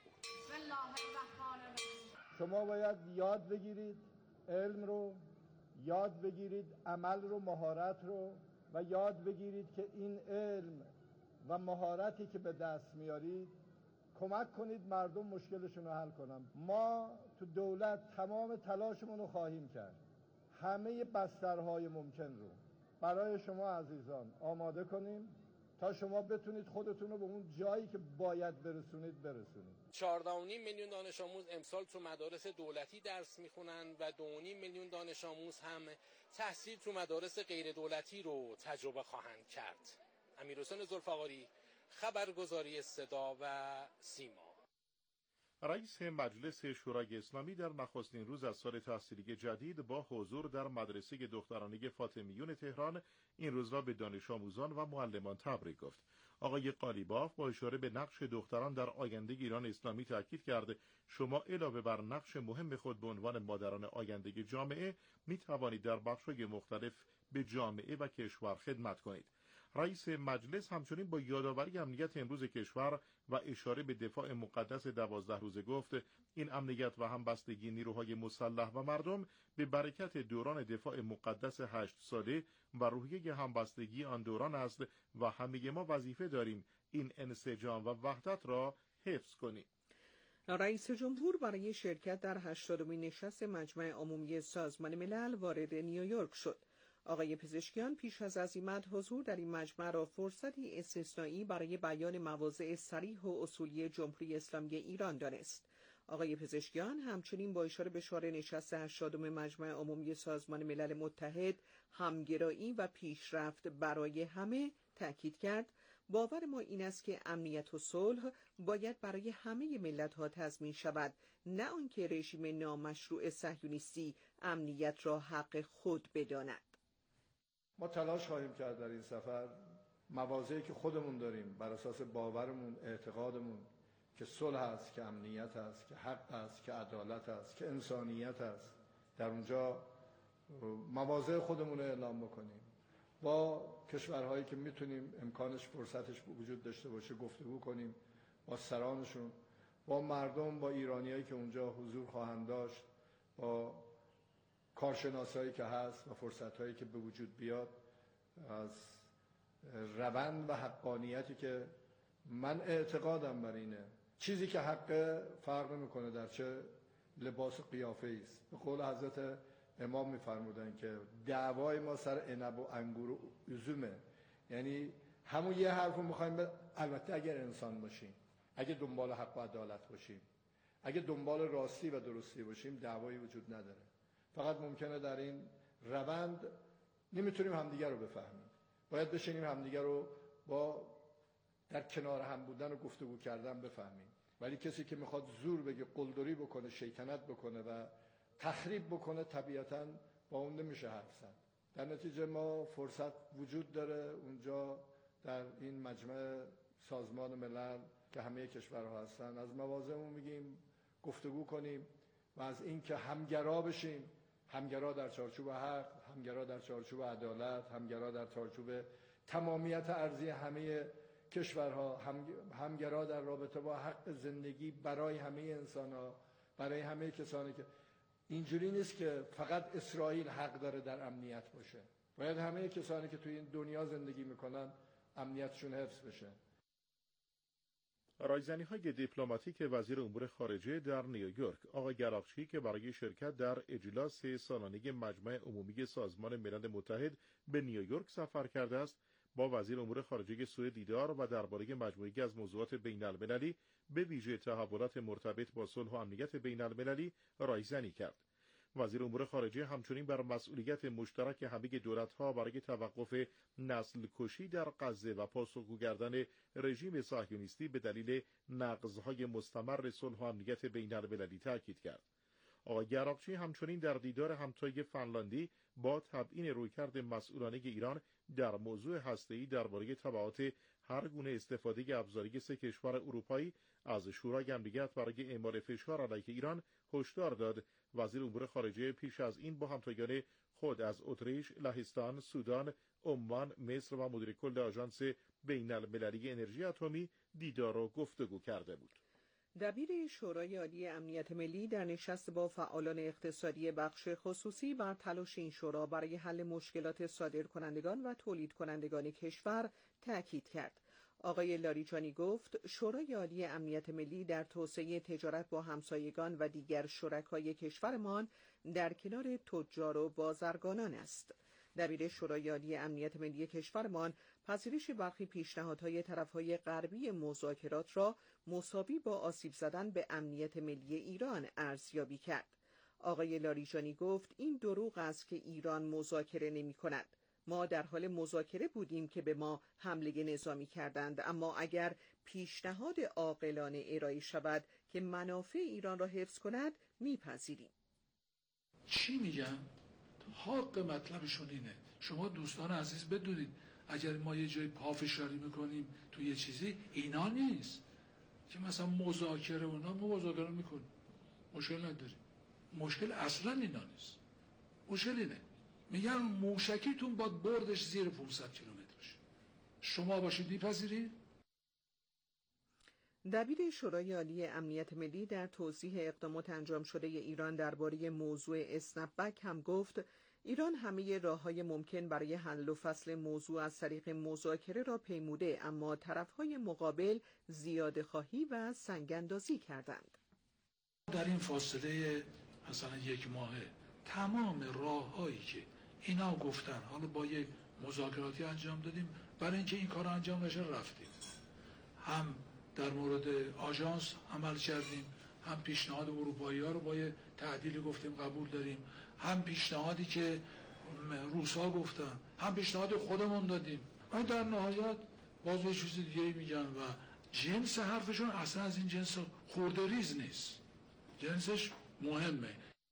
شما باید یاد بگیرید علم رو، یاد بگیرید عمل رو، مهارت رو و یاد بگیرید که این علم و مهارتی که به دست میارید کمک کنید مردم مشکلشون رو حل کنن. ما تو دولت تمام تلاشمون رو خواهیم کرد، همه بسترهای ممکن رو برای شما عزیزان آماده کنیم تا شما بتونید خودتون رو به اون جایی که باید برسونید. 14.5 میلیون دانش آموز امسال تو مدارس دولتی درس میخونن و 2.5 میلیون دانش آموز هم تحصیل تو مدارس غیر دولتی رو تجربه خواهند کرد. امیرحسین ذوالفقاری، خبرگزاری صدا و سیما. رئیس مجلس شورای اسلامی در نخستین روز از سال تحصیلی جدید با حضور در مدرسه دخترانه فاطمیون تهران این روز را به دانش آموزان و معلمان تبریک گفت. آقای قالیباف با اشاره به نقش دختران در آینده ایران اسلامی تاکید کرد شما علاوه بر نقش مهم خود به عنوان مادران آینده جامعه می توانید در بخش‌های مختلف به جامعه و کشور خدمت کنید. رئیس مجلس همچنین با یادآوری امنیت امروز کشور و اشاره به دفاع مقدس 12 روزه گفت این امنیت و همبستگی نیروهای مسلح و مردم به برکت دوران دفاع مقدس 8 ساله و روحیه همبستگی آن دوران است و همه ما وظیفه داریم این انسجام و وحدت را حفظ کنیم. رئیس جمهور برای شرکت در 80مین نشست مجمع عمومی سازمان ملل وارد نیویورک شد. آقای پزشکیان پیش از عزیمت حضور در این مجمع را فرصتی استثنایی برای بیان مواضع صریح و اصولی جمهوری اسلامی ایران دانست. آقای پزشکیان همچنین با اشاره به شعار نشست 80 مجمع عمومی سازمان ملل متحد همگرایی و پیشرفت برای همه تاکید کرد باور ما این است که امنیت و صلح باید برای همه ملت‌ها تضمین شود، نه آنکه رژیم نامشروع صهیونیستی امنیت را حق خود بداند. ما تلاش خواهیم کرد در این سفر مواضعی که خودمون داریم بر اساس باورمون، اعتقادمون که صلح است، که امنیت است، که حق است، که عدالت است، که انسانیت است، در اونجا مواضع خودمون رو اعلام بکنیم، با کشورهایی که میتونیم امکانش فرصتش وجود داشته باشه گفتگو کنیم، با سرانشون، با مردم، با ایرانیایی که اونجا حضور خواهند داشت، با کارشناسایی که هست و فرصتهایی که به وجود بیاد، از روند و حقانیتی که من اعتقادم بر اینه چیزی که حق فرق نمیکنه در چه لباس و قیافه است. به قول حضرت امام میفرمودن که دعوای ما سر عنب و انگور و üzümه، یعنی همون یه حرفو میخوایم، البته اگر انسان باشیم، اگه دنبال حق و عدالت باشیم، اگه دنبال راستی و درستی باشیم، دعوایی وجود نداره. فقط ممکنه در این روند نمیتونیم همدیگر رو بفهمیم، باید بشینیم همدیگر رو با در کنار هم بودن و گفتگو کردن بفهمیم. ولی کسی که میخواد زور بگه، قلدری بکنه، شیطنت بکنه و تخریب بکنه، طبیعتاً با اون نمیشه حرف زد. در نتیجه ما فرصت وجود داره اونجا در این مجمع سازمان ملل که همه کشورها هستن، از مواضعمون میگیم گفتگو کنیم و از این که همگرا بشیم، همگرا در چارچوب حق، همگرا در چارچوب عدالت، همگرا در چارچوب تمامیت ارضی همه کشورها، همگرا در رابطه با حق زندگی برای همه انسان‌ها، برای همه کسانی که اینجوری نیست که فقط اسرائیل حق داره در امنیت باشه، باید همه کسانی که توی این دنیا زندگی میکنن امنیتشون حفظ بشه. رایزنی‌های دیپلماتیک وزیر امور خارجه در نیویورک آقای گراقچی که برای شرکت در اجلاس سالانه مجمع عمومی سازمان ملل متحد به نیویورک سفر کرده است، با وزیر امور خارجه سوئد دیدار و درباره مجموعه‌ای از موضوعات بین‌المللی به ویژه تحولات مرتبط با صلح و امنیت بین‌المللی رایزنی کرد. وزیر امور خارجه همچنین بر مسئولیت مشترک همه دولت‌ها برای توقف نسل کشی در غزه و پاسخگو کردن رژیم صهیونیستی به دلیل نقض‌های مستمر صلح و امنیت بین‌المللی تاکید کرد. آقای گراقچی همچنین در دیدار همتای فنلاندی با تبیین رویکرد مسئولانه ایران در موضوع هسته‌ای درباره تبعات هر گونه استفاده ابزاری سه کشور اروپایی از شورای امنیت برای اعمال فشار علیه ایران هشدار داد. وزیر امور خارجه پیش از این با همتایان خود از اتریش، لهستان، سودان، عمان، مصر و مدیر کل آژانس بین‌المللی انرژی اتمی دیدار و گفتگو کرده بود. دبیر شورای عالی امنیت ملی در نشست با فعالان اقتصادی بخش خصوصی بر تلاش این شورا برای حل مشکلات صادرکنندگان و تولید کنندگان کشور تاکید کرد. آقای لاریجانی گفت شورای عالی امنیت ملی در توسعه تجارت با همسایگان و دیگر شرکای کشورمان در کنار تجار و بازرگانان است. دبیر شورای عالی امنیت ملی کشورمان پذیرش برخی پیشنهادهای طرفهای غربی مذاکرات را مساوی با آسیب زدن به امنیت ملی ایران ارزیابی کرد. آقای لاریجانی گفت این دروغ است که ایران مذاکره نمی کند. ما در حال مذاکره بودیم که به ما حمله نظامی کردند، اما اگر پیشنهاد عاقلانه ارائه شود که منافع ایران را حفظ کند میپذیریم. چی میگم؟ حق مطلبشون اینه. شما دوستان عزیز بدونید اگر ما یه جای پافشاری میکنیم تو یه چیزی، اینا نیست که مثلا مذاکره اونا ما مذاکره میکنیم مشکل نداریم. مشکل اصلا اینا نیست. مشکل اینه میگن موشکیتون باید بردش زیر 500 کیلومترش. شما باشید میپذیرید؟ دبیر شورای عالی امنیت ملی در توضیح اقدامات انجام شده ایران درباره موضوع اسنپبک هم گفت ایران همه راه‌های ممکن برای حل و فصل موضوع از طریق مذاکره را پیموده، اما طرف‌های مقابل زیاده‌خواهی و سنگ‌اندازی کردند. در این فاصله مثلا 1 ماهه تمام راه‌هایی که اینا گفتن حالا با یک مذاکراتی انجام دادیم برای اینکه این کار انجام بشه رفتیم. هم در مورد آژانس عمل کردیم، هم پیشنهاد اروپایی‌ها رو با یه تعدیلی گفتیم قبول داریم، هم پیشنهادی که روس‌ها گفتن، هم پیشنهاد خودمون دادیم. و در نهایت باز یه چیز دیگه میگن و جنس حرفشون اصلا از این جنس خورده ریز نیست. جنسش مهمه.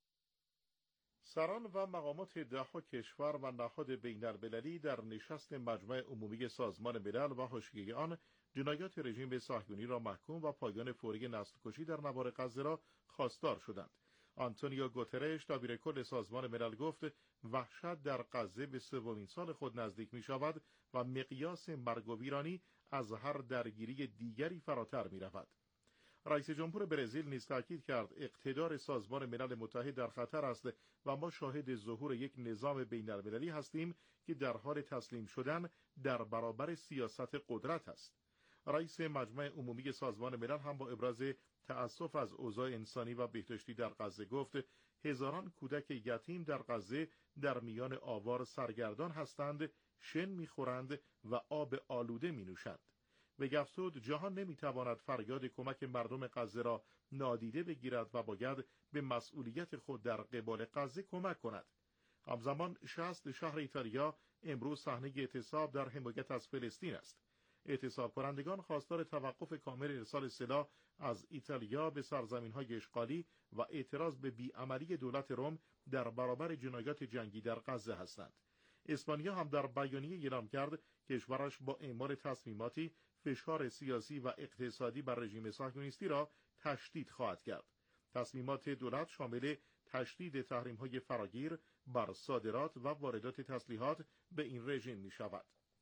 سران و مقامات 10 کشور و نهاد بین‌المللی در نشست مجمع عمومی سازمان ملل و حاشیه آن جنایات رژیم صهیونی را محکوم و پایان فوری نسل‌کشی در نوار غزه را خواستار شدند. آنتونیو گوترش دبیرکل سازمان ملل گفت وحشت در غزه به سومین سال خود نزدیک می شود و مقیاس مرگ و ویرانی از هر درگیری دیگری فراتر می رود. رئیس جمهور برزیل نیز تاکید کرد اقتدار سازمان ملل متحد در خطر است و ما شاهد ظهور یک نظام بین‌المللی هستیم که در حال تسلیم شدن در برابر سیاست قدرت است. رئیس مجمع عمومی سازمان ملل هم با ابراز تأسف از اوضاع انسانی و بهداشتی در غزه گفت هزاران کودک یتیم در غزه در میان آوار سرگردان هستند، شن می‌خورند و آب آلوده می‌نوشند. به افزود جهان نمی‌تواند فریاد کمک مردم غزه را نادیده بگیرد و باید به مسئولیت خود در قبال غزه کمک کند. همزمان 60 شهر ایتالیا امروز صحنه اعتصاب در حمایت از فلسطین است. اعتصاب کنندگان خواستار توقف کامل ارسال سلاح از ایتالیا به سرزمین‌های اشغالی و اعتراض به بیعملی دولت روم در برابر جنایات جنگی در غزه هستند. اسپانیا هم در بیانیه اعلام کرد کشورش با اعمال تصمیماتی فشار سیاسی و اقتصادی بر رژیم صهیونیستی را تشدید خواهد کرد. تصمیمات دولت شامل تشدید تحریم‌های فراگیر بر صادرات و واردات تسلیحات به این رژیم می‌شود.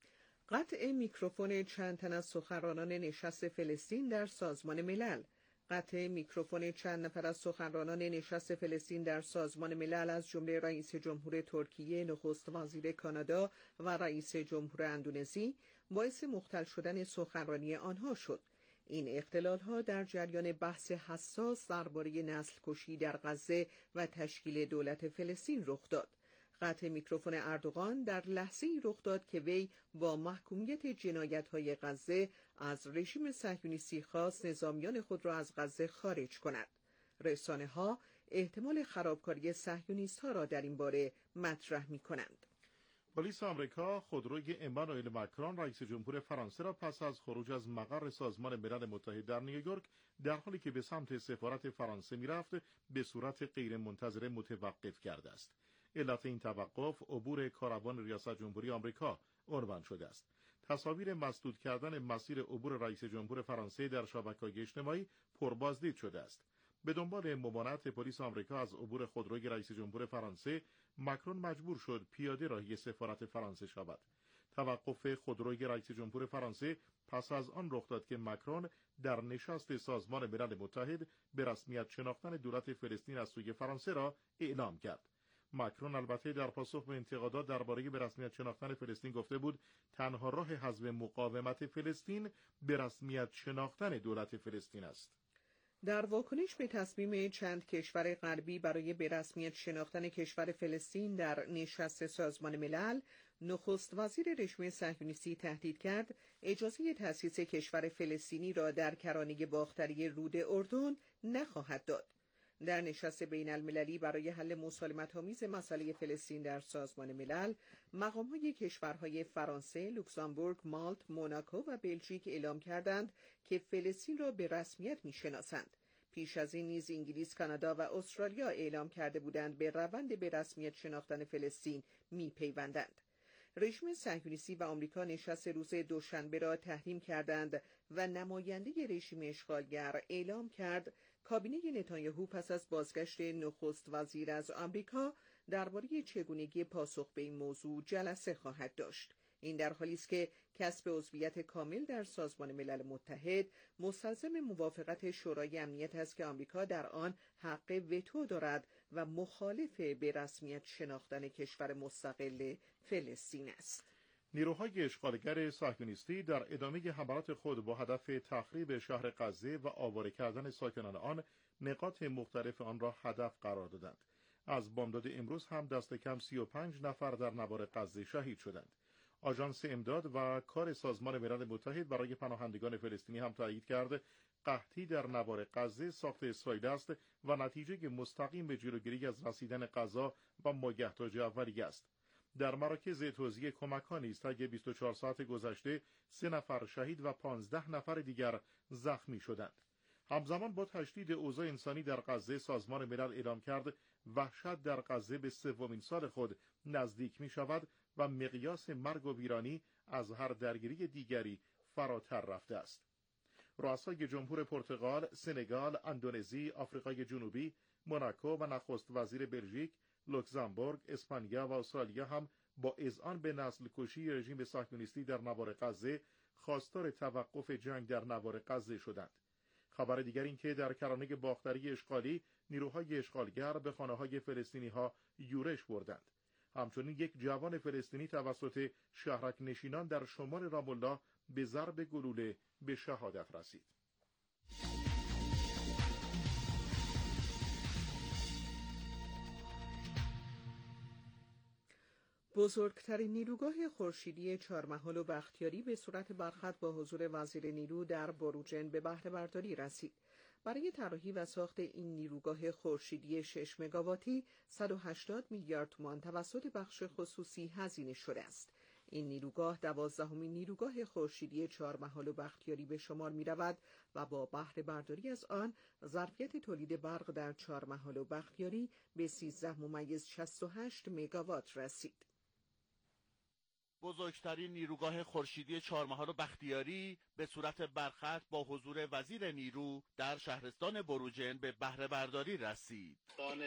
قطع میکروفون چند تن از سخنرانان نشست فلسطین در سازمان ملل. قطع میکروفون چند نفر از سخنرانان نشست فلسطین در سازمان ملل از جمله رئیس جمهور ترکیه، نخست وزیر کانادا و رئیس جمهور اندونزی باعث مختل شدن سخنرانی آنها شد. این اختلال‌ها در جریان بحث حساس درباره نسل‌کشی در غزه و تشکیل دولت فلسطین رخ داد. قطع میکروفون اردوغان در لحظه‌ای رخ داد که وی با محکومیت جنایت‌های غزه از رژیم صهیونیستی خواست نظامیان خود را از غزه خارج کند. رسانه‌ها احتمال خرابکاری صهیونیست‌ها را در این باره مطرح می‌کنند. پلیس آمریکا خودروی امانوئل مکرون رئیس جمهور فرانسه را پس از خروج از مقر سازمان ملل متحد در نیویورک در حالی که به سمت سفارت فرانسه می‌رفت به صورت غیرمنتظره متوقف کرده است. علت این توقف عبور کاروان ریاست جمهوری آمریکا عنوان شده است. تصاویر مسدود کردن مسیر عبور رئیس جمهور فرانسه در شبکه‌های اجتماعی پربازدید شده است. به دنبال ممانعت پلیس آمریکا از عبور خودروی رئیس جمهور فرانسه، مکرون مجبور شد پیاده راهی سفارت فرانسه شود. توقف خودروی رئیس جمهور فرانسه پس از آن رخ داد که مکرون در نشست سازمان ملل متحد به رسمیت شناختن دولت فلسطین از سوی فرانسه را اعلام کرد. مکرون البته در پاسخ به انتقادات درباره به رسمیت شناختن فلسطین گفته بود تنها راه حزم مقاومت فلسطین به رسمیت شناختن دولت فلسطین است. در واکنش به تصمیم چند کشور غربی برای به رسمیت شناختن کشور فلسطین در نشست سازمان ملل، نخست وزیر رژیم صهیونیستی تهدید کرد اجازه تأسیس کشور فلسطینی را در کرانه باختری رود اردن نخواهد داد. در نشست بین المللی برای حل مسالمت‌آمیز مسئله فلسطین در سازمان ملل، مقام‌های کشورهای فرانسه، لوکزامبورگ، مالت، موناکو و بلژیک اعلام کردند که فلسطین را به رسمیت می‌شناسند. پیش از این نیز انگلیس، کانادا و استرالیا اعلام کرده بودند به روند به رسمیت شناختن فلسطین می‌پیوندند. رژیم صهیونیستی و آمریکا نشست روز دوشنبه را تحریم کردند و نماینده رژیم اشغالگر اعلام کرد کابینه نتانیاهو پس از بازگشت نخست وزیر از آمریکا درباره چگونگی پاسخ به این موضوع جلسه خواهد داشت. این در حالی است که کسب عضویت کامل در سازمان ملل متحد مستلزم موافقت شورای امنیت است که آمریکا در آن حق وتو دارد و مخالف به رسمیت شناختن کشور مستقل فلسطین است. نیروهای اشغالگر صهیونیستی در ادامه حملات خود با هدف تخریب شهر غزه و آواره کردن ساکنان آن نقاط مختلف آن را هدف قرار دادند. از بامداد امروز هم دست کم 35 نفر در نوار غزه شهید شدند. آژانس امداد و کار سازمان ملل متحد برای پناهندگان فلسطینی هم تایید کرد قحطی در نوار غزه ساخت اسرائیل است و نتیجه مستقیم به جلوگیری از رسیدن غذا و مایحتاج اولیه است. در مراکز توزیع کمک‌ها نیز طی 24 ساعت گذشته 3 نفر شهید و 15 نفر دیگر زخمی شدند. همزمان با تشدید اوضاع انسانی در غزه، سازمان ملل اعلام کرد وحشت در غزه به سومین سال خود نزدیک می شود و مقیاس مرگ و ویرانی از هر درگیری دیگری فراتر رفته است. رؤسای جمهور پرتغال، سنگال، اندونزی، آفریقای جنوبی، موناکو و نخست وزیر بلژیک، لوکزامبورگ، اسپانیا و استرالیا هم با اذعان به نسل کشی رژیم صهیونیستی در نوار غزه خواستار توقف جنگ در نوار غزه شدند. خبر دیگر این که در کرانه باختری اشغالی نیروهای اشغالگر به خانه‌های فلسطینی‌ها یورش بردند. همچنین یک جوان فلسطینی توسط شهرک نشینان در شمال رام الله به ضرب گلوله به شهادت رسید. بزرگترین نیروگاه خورشیدی چهارمحال و بختیاری به صورت برخط با حضور وزیر نیرو در بروجرد به بهره برداری رسید. برای طراحی و ساخت این نیروگاه خورشیدی 6 مگاواتی 180 میلیارد تومان توسط بخش خصوصی هزینه شده است. این نیروگاه 12مین نیروگاه خورشیدی چهارمحال و بختیاری به شمار می رود و با بهره برداری از آن ظرفیت تولید برق در چهارمحال و بختیاری به 13.68 مگاوات رسید. بزرگترین نیروگاه خورشیدی چهارمحال و بختیاری به صورت برخط با حضور وزیر نیرو در شهرستان بروجرد به بهره برداری رسید.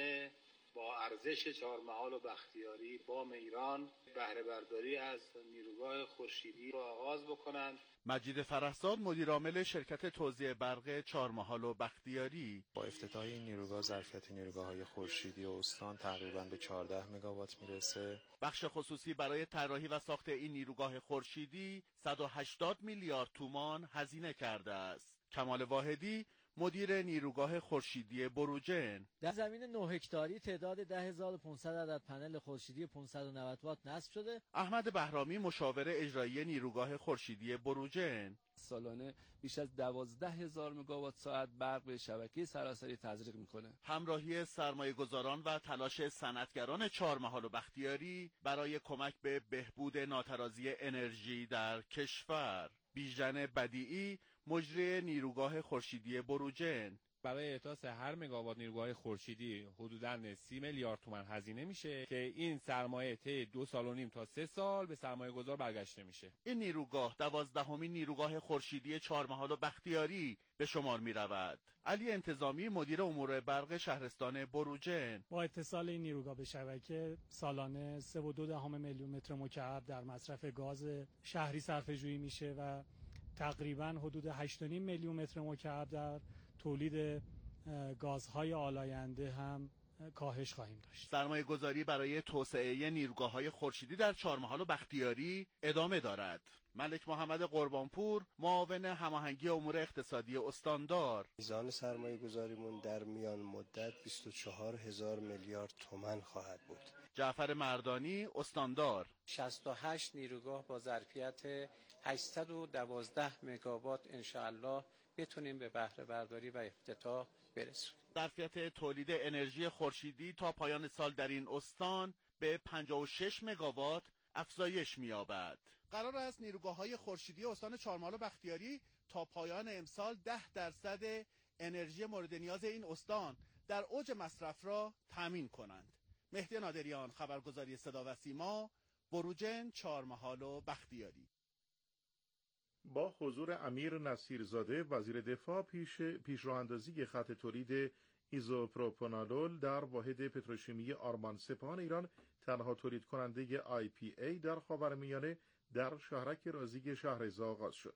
با ارزش چهارمحال و بختیاری بام ایران بهره برداری از نیروگاه خورشیدی را آغاز بکنند. مجید فرهزاد مدیر عامل شرکت توزیع برق چهارمحال و بختیاری: با افتتاح این نیروگاه ظرفیت نیروگاه‌های خورشیدی و استان تقریباً به 14 مگاوات میرسه. بخش خصوصی برای طراحی و ساخت این نیروگاه خورشیدی 180 میلیارد تومان هزینه کرده است. کمال واحدی مدیر نیروگاه خورشیدی بروجرد: در زمین 9 هکتاری تعداد 10500 عدد پنل خورشیدی 590 وات نصب شده. احمد بهرامی مشاور اجرایی نیروگاه خورشیدی بروجرد: سالانه بیش از 12000 مگاوات ساعت برق به شبکه سراسری تزریق میکنه. همراهی سرمایه‌گذاران و تلاش صنعتگران چهارمحال و بختیاری برای کمک به بهبود ناترازی انرژی در کشور. بیژن بدیعی مجری نیروگاه خورشیدی بروجرد: برای احداث هر مگاوات نیروگاه خورشیدی حدوداً 30 میلیارد تومان هزینه میشه که این سرمایه طی 2.5 سال تا 3 سال به سرمایه‌گذار برگشته میشه. این نیروگاه 12مین نیروگاه خورشیدی چهارمحال و بختیاری به شمار می رود. علی انتظامی مدیر امور برق شهرستان بروجرد: با اتصال این نیروگاه به شبکه سالانه 3.2 میلیون متر مکعب در مصرف گاز شهری صرفه‌جویی میشه و تقریباً حدود 8.5 میلیون متر مکعب در تولید گازهای آلاینده هم کاهش خواهیم داشت. سرمایه‌گذاری برای توسعه نیروگاه‌های خورشیدی در چهارمحال و بختیاری ادامه دارد. ملک محمد قربانپور معاون هماهنگی امور اقتصادی استاندار: میزان سرمایه‌گذاریمون در میان مدت 24000 میلیارد تومان خواهد بود. جعفر مردانی استاندار: 68 نیروگاه با ظرفیت 812 مگاوات انشاءالله بتونیم به بهره برداری و افتتاح برسیم. ظرفیت تولید انرژی خورشیدی تا پایان سال در این استان به 56 مگاوات افزایش می‌یابد. قرار است نیروگاه‌های خورشیدی استان چهارمحال و بختیاری تا پایان امسال 10% انرژی مورد نیاز این استان در اوج مصرف را تامین کنند. مهدی نادریان، خبرگزاری صدا و سیما، بروجرد، چهارمحال و بختیاری. با حضور امیر نصیرزاده وزیر دفاع پیشراه‌اندازی خط تولید ایزوپروپانول در واحد پتروشیمی آرمان سپاهان ایران، تنها تولید کننده IPA در خاورمیانه، در شهرک رازی شهرضا آغاز شد.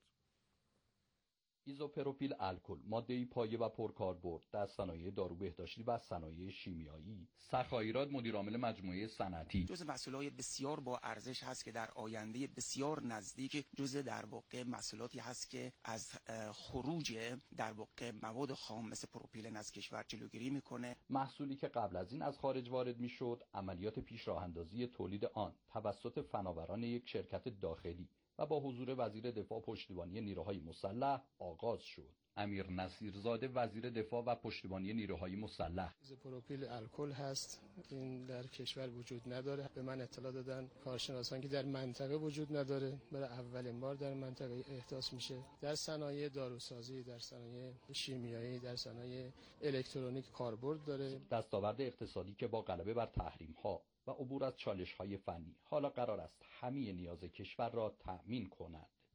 ایزوپروپیل الکل، ماده‌ای پایه و پرکاربرد در صنایع دارو بهداشتی و صنایع شیمیایی. سخایرات مدیرعامل مجموعه صنعتی: جزء محصولات بسیار با ارزش هست که در آینده بسیار نزدیک جزء در واقع محصولاتی هست که از خروج در واقع مواد خام مثل پروپیلن از کشور جلوگیری میکنه. محصولی که قبل از این از خارج وارد میشد، عملیات پیشراه‌اندازی تولید آن توسط فناوران یک شرکت داخلی و با حضور وزیر دفاع پشتیبانی نیروهای مسلح آغاز شد. امیر نصیرزاده وزیر دفاع و پشتیبانی نیروهای مسلح: ایزوپروپیل الکل هست، این در کشور وجود نداره. به من اطلاع دادن کارشناسان که در منطقه وجود نداره، برای اولین بار در منطقه احداث میشه. در صنایع داروسازی، در صنایع شیمیایی، در صنایع الکترونیک کاربرد داره. دستاورد اقتصادی که با غلبه بر تحریم‌ها و عبور از چالش‌های فنی حالا قرار است همه نیاز کشور را تأمین کند.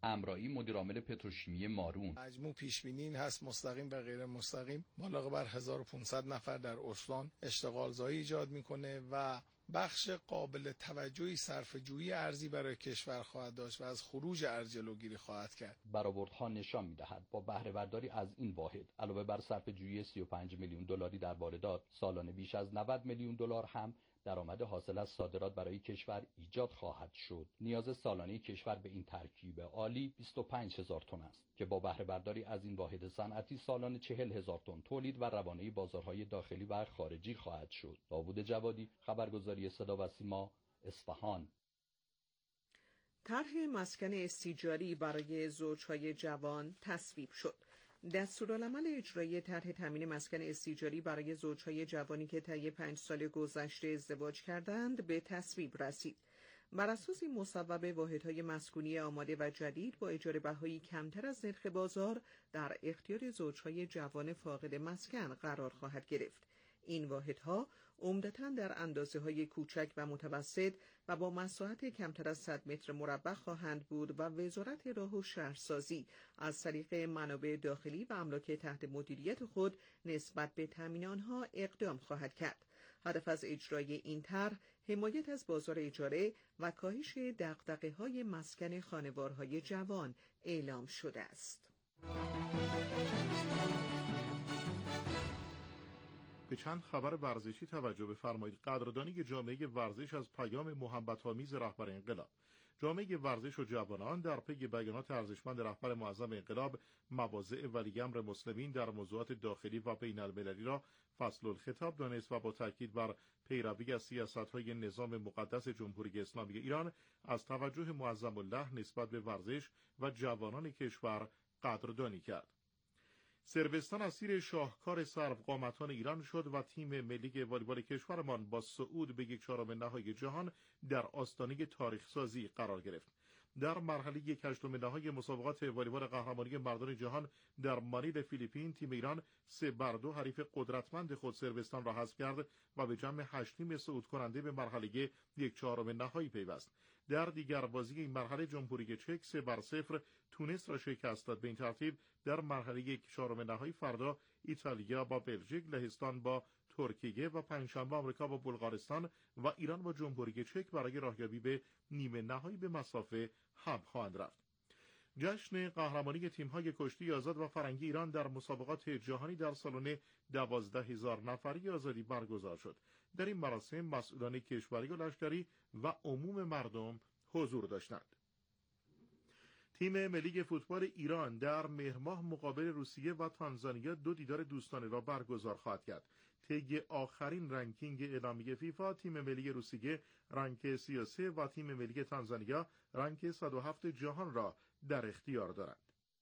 امرایی مدیرعامل پتروشیمی مارون: مجموع پیش بینی این هست مستقیم و غیر مستقیم بالا بر 1500 نفر در استان اشتغال زایی ایجاد میکنه و بخش قابل توجهی صرفه‌جویی ارزی برای کشور خواهد داشت و از خروج ارز جلوگیری خواهد کرد. برآوردها نشان می‌دهد با بهره برداری از این واحد علاوه بر صرفه‌جویی 35 میلیون دلاری در واردات، سالانه بیش از 90 میلیون دلار هم درآمد حاصل از صادرات برای کشور ایجاد خواهد شد. نیاز سالانه کشور به این ترکیب عالی 25000 تن است که با بهره برداری از این واحد صنعتی سالانه 40000 تن تولید و روانه بازارهای داخلی و خارجی خواهد شد. داوود جوادی، خبرگزاری صدا و سیما، اصفهان. طرح مسکن استیجاری برای زوجهای جوان تصویب شد. دستورالعمل اجرایی طرح تامین مسکن استیجاری برای زوجهای جوانی که طی 5 سال گذشته ازدواج کردند به تصویب رسید. بر اساس این مصوبه واحدهای مسکونی آماده و جدید با اجاره بهایی کمتر از نرخ بازار در اختیار زوجهای جوان فاقد مسکن قرار خواهد گرفت. این واحدها عمدتاً در اندازه‌های کوچک و متوسط و با مساحت کمتر از 100 متر مربع خواهند بود و وزارت راه و شهرسازی از طریق منابع داخلی و املاک تحت مدیریت خود نسبت به تامین آنها اقدام خواهد کرد. هدف از اجرای این طرح حمایت از بازار اجاره و کاهش دغدغه‌های مسکن خانوارهای جوان اعلام شده است. به چند خبر ورزشی توجه بفرمایید. قدردانی جامعه ورزش از پیام محبت‌آمیز رهبر انقلاب. جامعه ورزش و جوانان در پی بیانات ارزشمند رهبر معظم انقلاب مواضع ولی‌امر مسلمین در موضوعات داخلی و بین‌المللی را فصل الخطاب دانست و با تاکید بر پیروی از سیاست‌های نظام مقدس جمهوری اسلامی ایران از توجه معظم الله نسبت به ورزش و جوانان کشور قدردانی کرد. صربستان اسیر شاهکار سروقامتان ایران شد و تیم ملی والیبال کشورمان با صعود به 1/4 نهایی جهان در آستانه تاریخ سازی قرار گرفت. در مرحله 1/8 نهایی مسابقات والیبال قهرمانی مردان جهان در مانیل فیلیپین تیم ایران 3-2 حریف قدرتمند خود صربستان را حذف کرد و به جمع 8 تیم صعود کننده به مرحله 1/4 نهایی پیوست. در دیگر بازی این مرحله جمهوری چک 3-0 تونس را شکست داد. به این ترتیب در مرحله 1/4 نهایی فردا ایتالیا با بلژیک، لهستان با ترکیه و پنجشنبه آمریکا با بلغارستان و ایران با جمهوری چک برای راهیابی به نیمه نهایی به مسافه هم خواهند رفت. جشن قهرمانی تیم‌های کشتی آزاد و فرنگی ایران در مسابقات جهانی در سالن 12000 نفری آزادی برگزار شد. در این مراسم مسئولان کشوری و لشکری و عموم مردم حضور داشتند. تیم ملی فوتبال ایران در مهر ماه مقابل روسیه و تانزانیا 2 دیدار دوستانه را برگزار خواهد کرد. طی آخرین رنکینگ اعلامی فیفا تیم ملی روسیه رنک 33 و تیم ملی تانزانیا رنک 107 جهان را در اختیار دارند.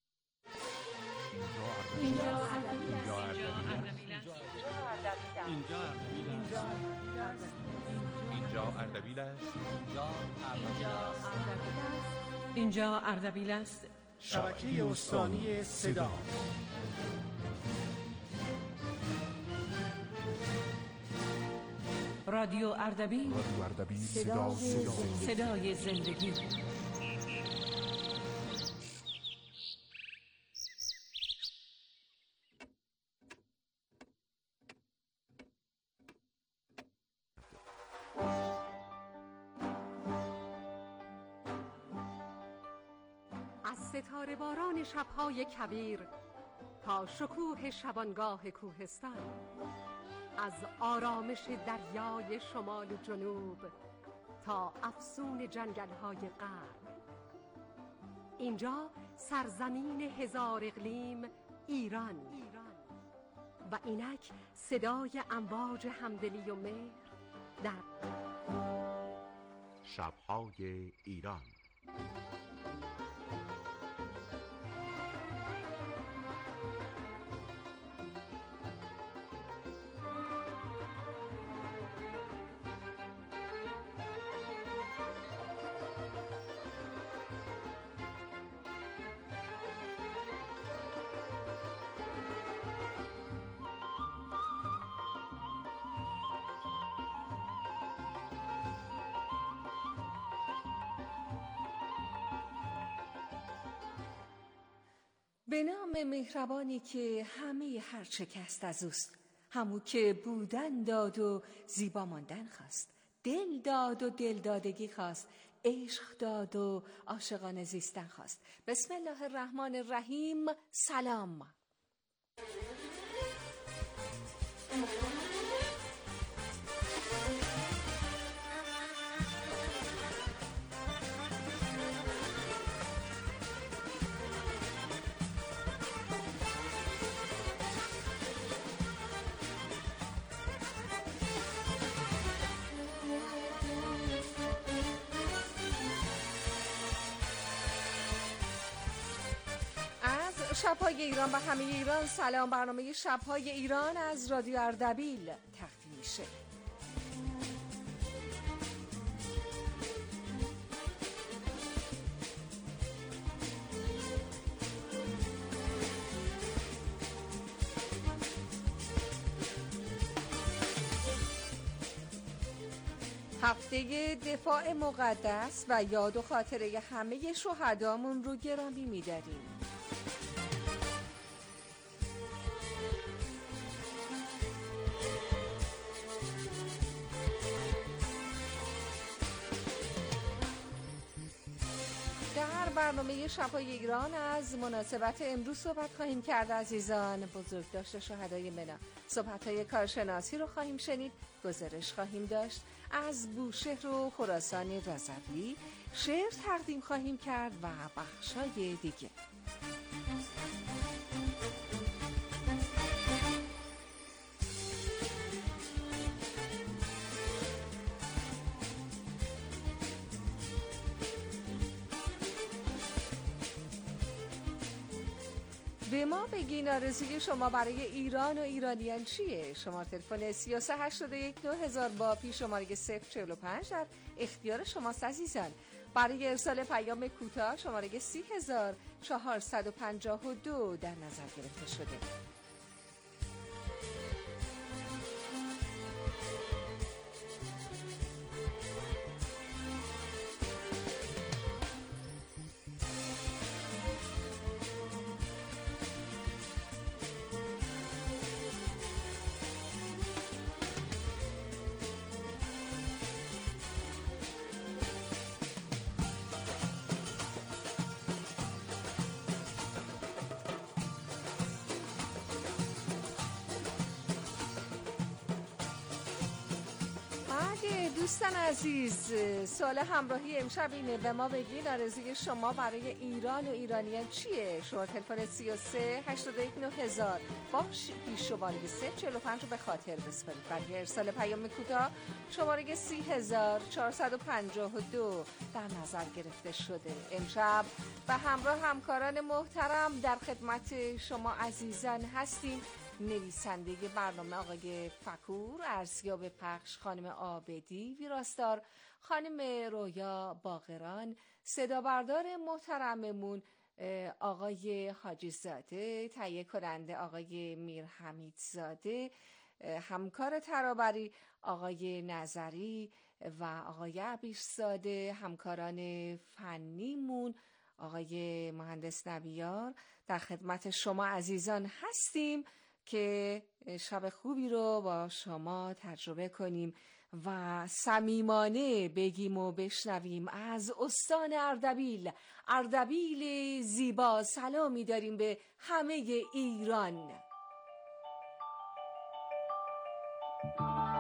اینجا اردبیل است. شبکه استانی صدا. رادیو اردبیل، صدای زندگی. از ستاره باران شب‌های کویر تا شکوه شبانگاه کوهستان، از آرامش دریای شمال و جنوب تا افسون جنگل‌های غرب، اینجا سرزمین هزار اقلیم ایران و اینک صدای امواج همدلی و مهر در شب‌های ایران. به نام مهربانی که همه هرچه که هست از اوست، همو که بودن داد و زیبا ماندن خواست، دل داد و دلدادگی خواست، عشق داد و عاشقانه زیستن خواست. بسم الله الرحمن الرحیم. سلام. شب‌های ایران و همه ایران سلام. برنامه شب‌های ایران از رادیو اردبیل تقدیم میشه. هفته دفاع مقدس و یاد و خاطره همه شهدامون رو گرامی می‌داریم. برنامه شب‌های ایران از مناسبت امروز صحبت خواهیم کرد عزیزان. بزرگداشت شهدای منا، صحبت‌های کارشناسی رو خواهیم شنید، گزارش خواهیم داشت از بوشهر و خراسان رضوی، شعر تقدیم خواهیم کرد و بخشای دیگه. به ما بگین آرزوی شما برای ایران و ایرانیان چیه؟ شماره تلفن 33819000 با پیش‌شماره 045 در اختیار شماست عزیزان. برای ارسال پیام کوتاه شماره 30452 در نظر گرفته شده. دوستان عزیز، سوال همراهی امشب اینه: به ما بگین آرزوی شما برای ایران و ایرانیان چیه؟ شما تلفن 33819000 با پیش‌شماره 045 رو به خاطر بسپارید. برای ارسال پیام کوتاه شماره 30452 در نظر گرفته شده. امشب به همراه همکاران محترم در خدمت شما عزیزان هستیم. نویسنده برنامه آقای فکور، ارزیاب پخش خانم آبدی ویراستار، خانم رویا باقران، صدا بردار محترممون آقای حاجی زاده، تهیه کننده آقای میر حمید زاده، همکار ترابری آقای نظری و آقای عبیش زاده، همکاران فنیمون آقای مهندس نبیار. در خدمت شما عزیزان هستیم که شب خوبی رو با شما تجربه کنیم و صمیمانه بگیم و بشنویم. از استان اردبیل، اردبیل زیبا، سلامی داریم به همه ایران.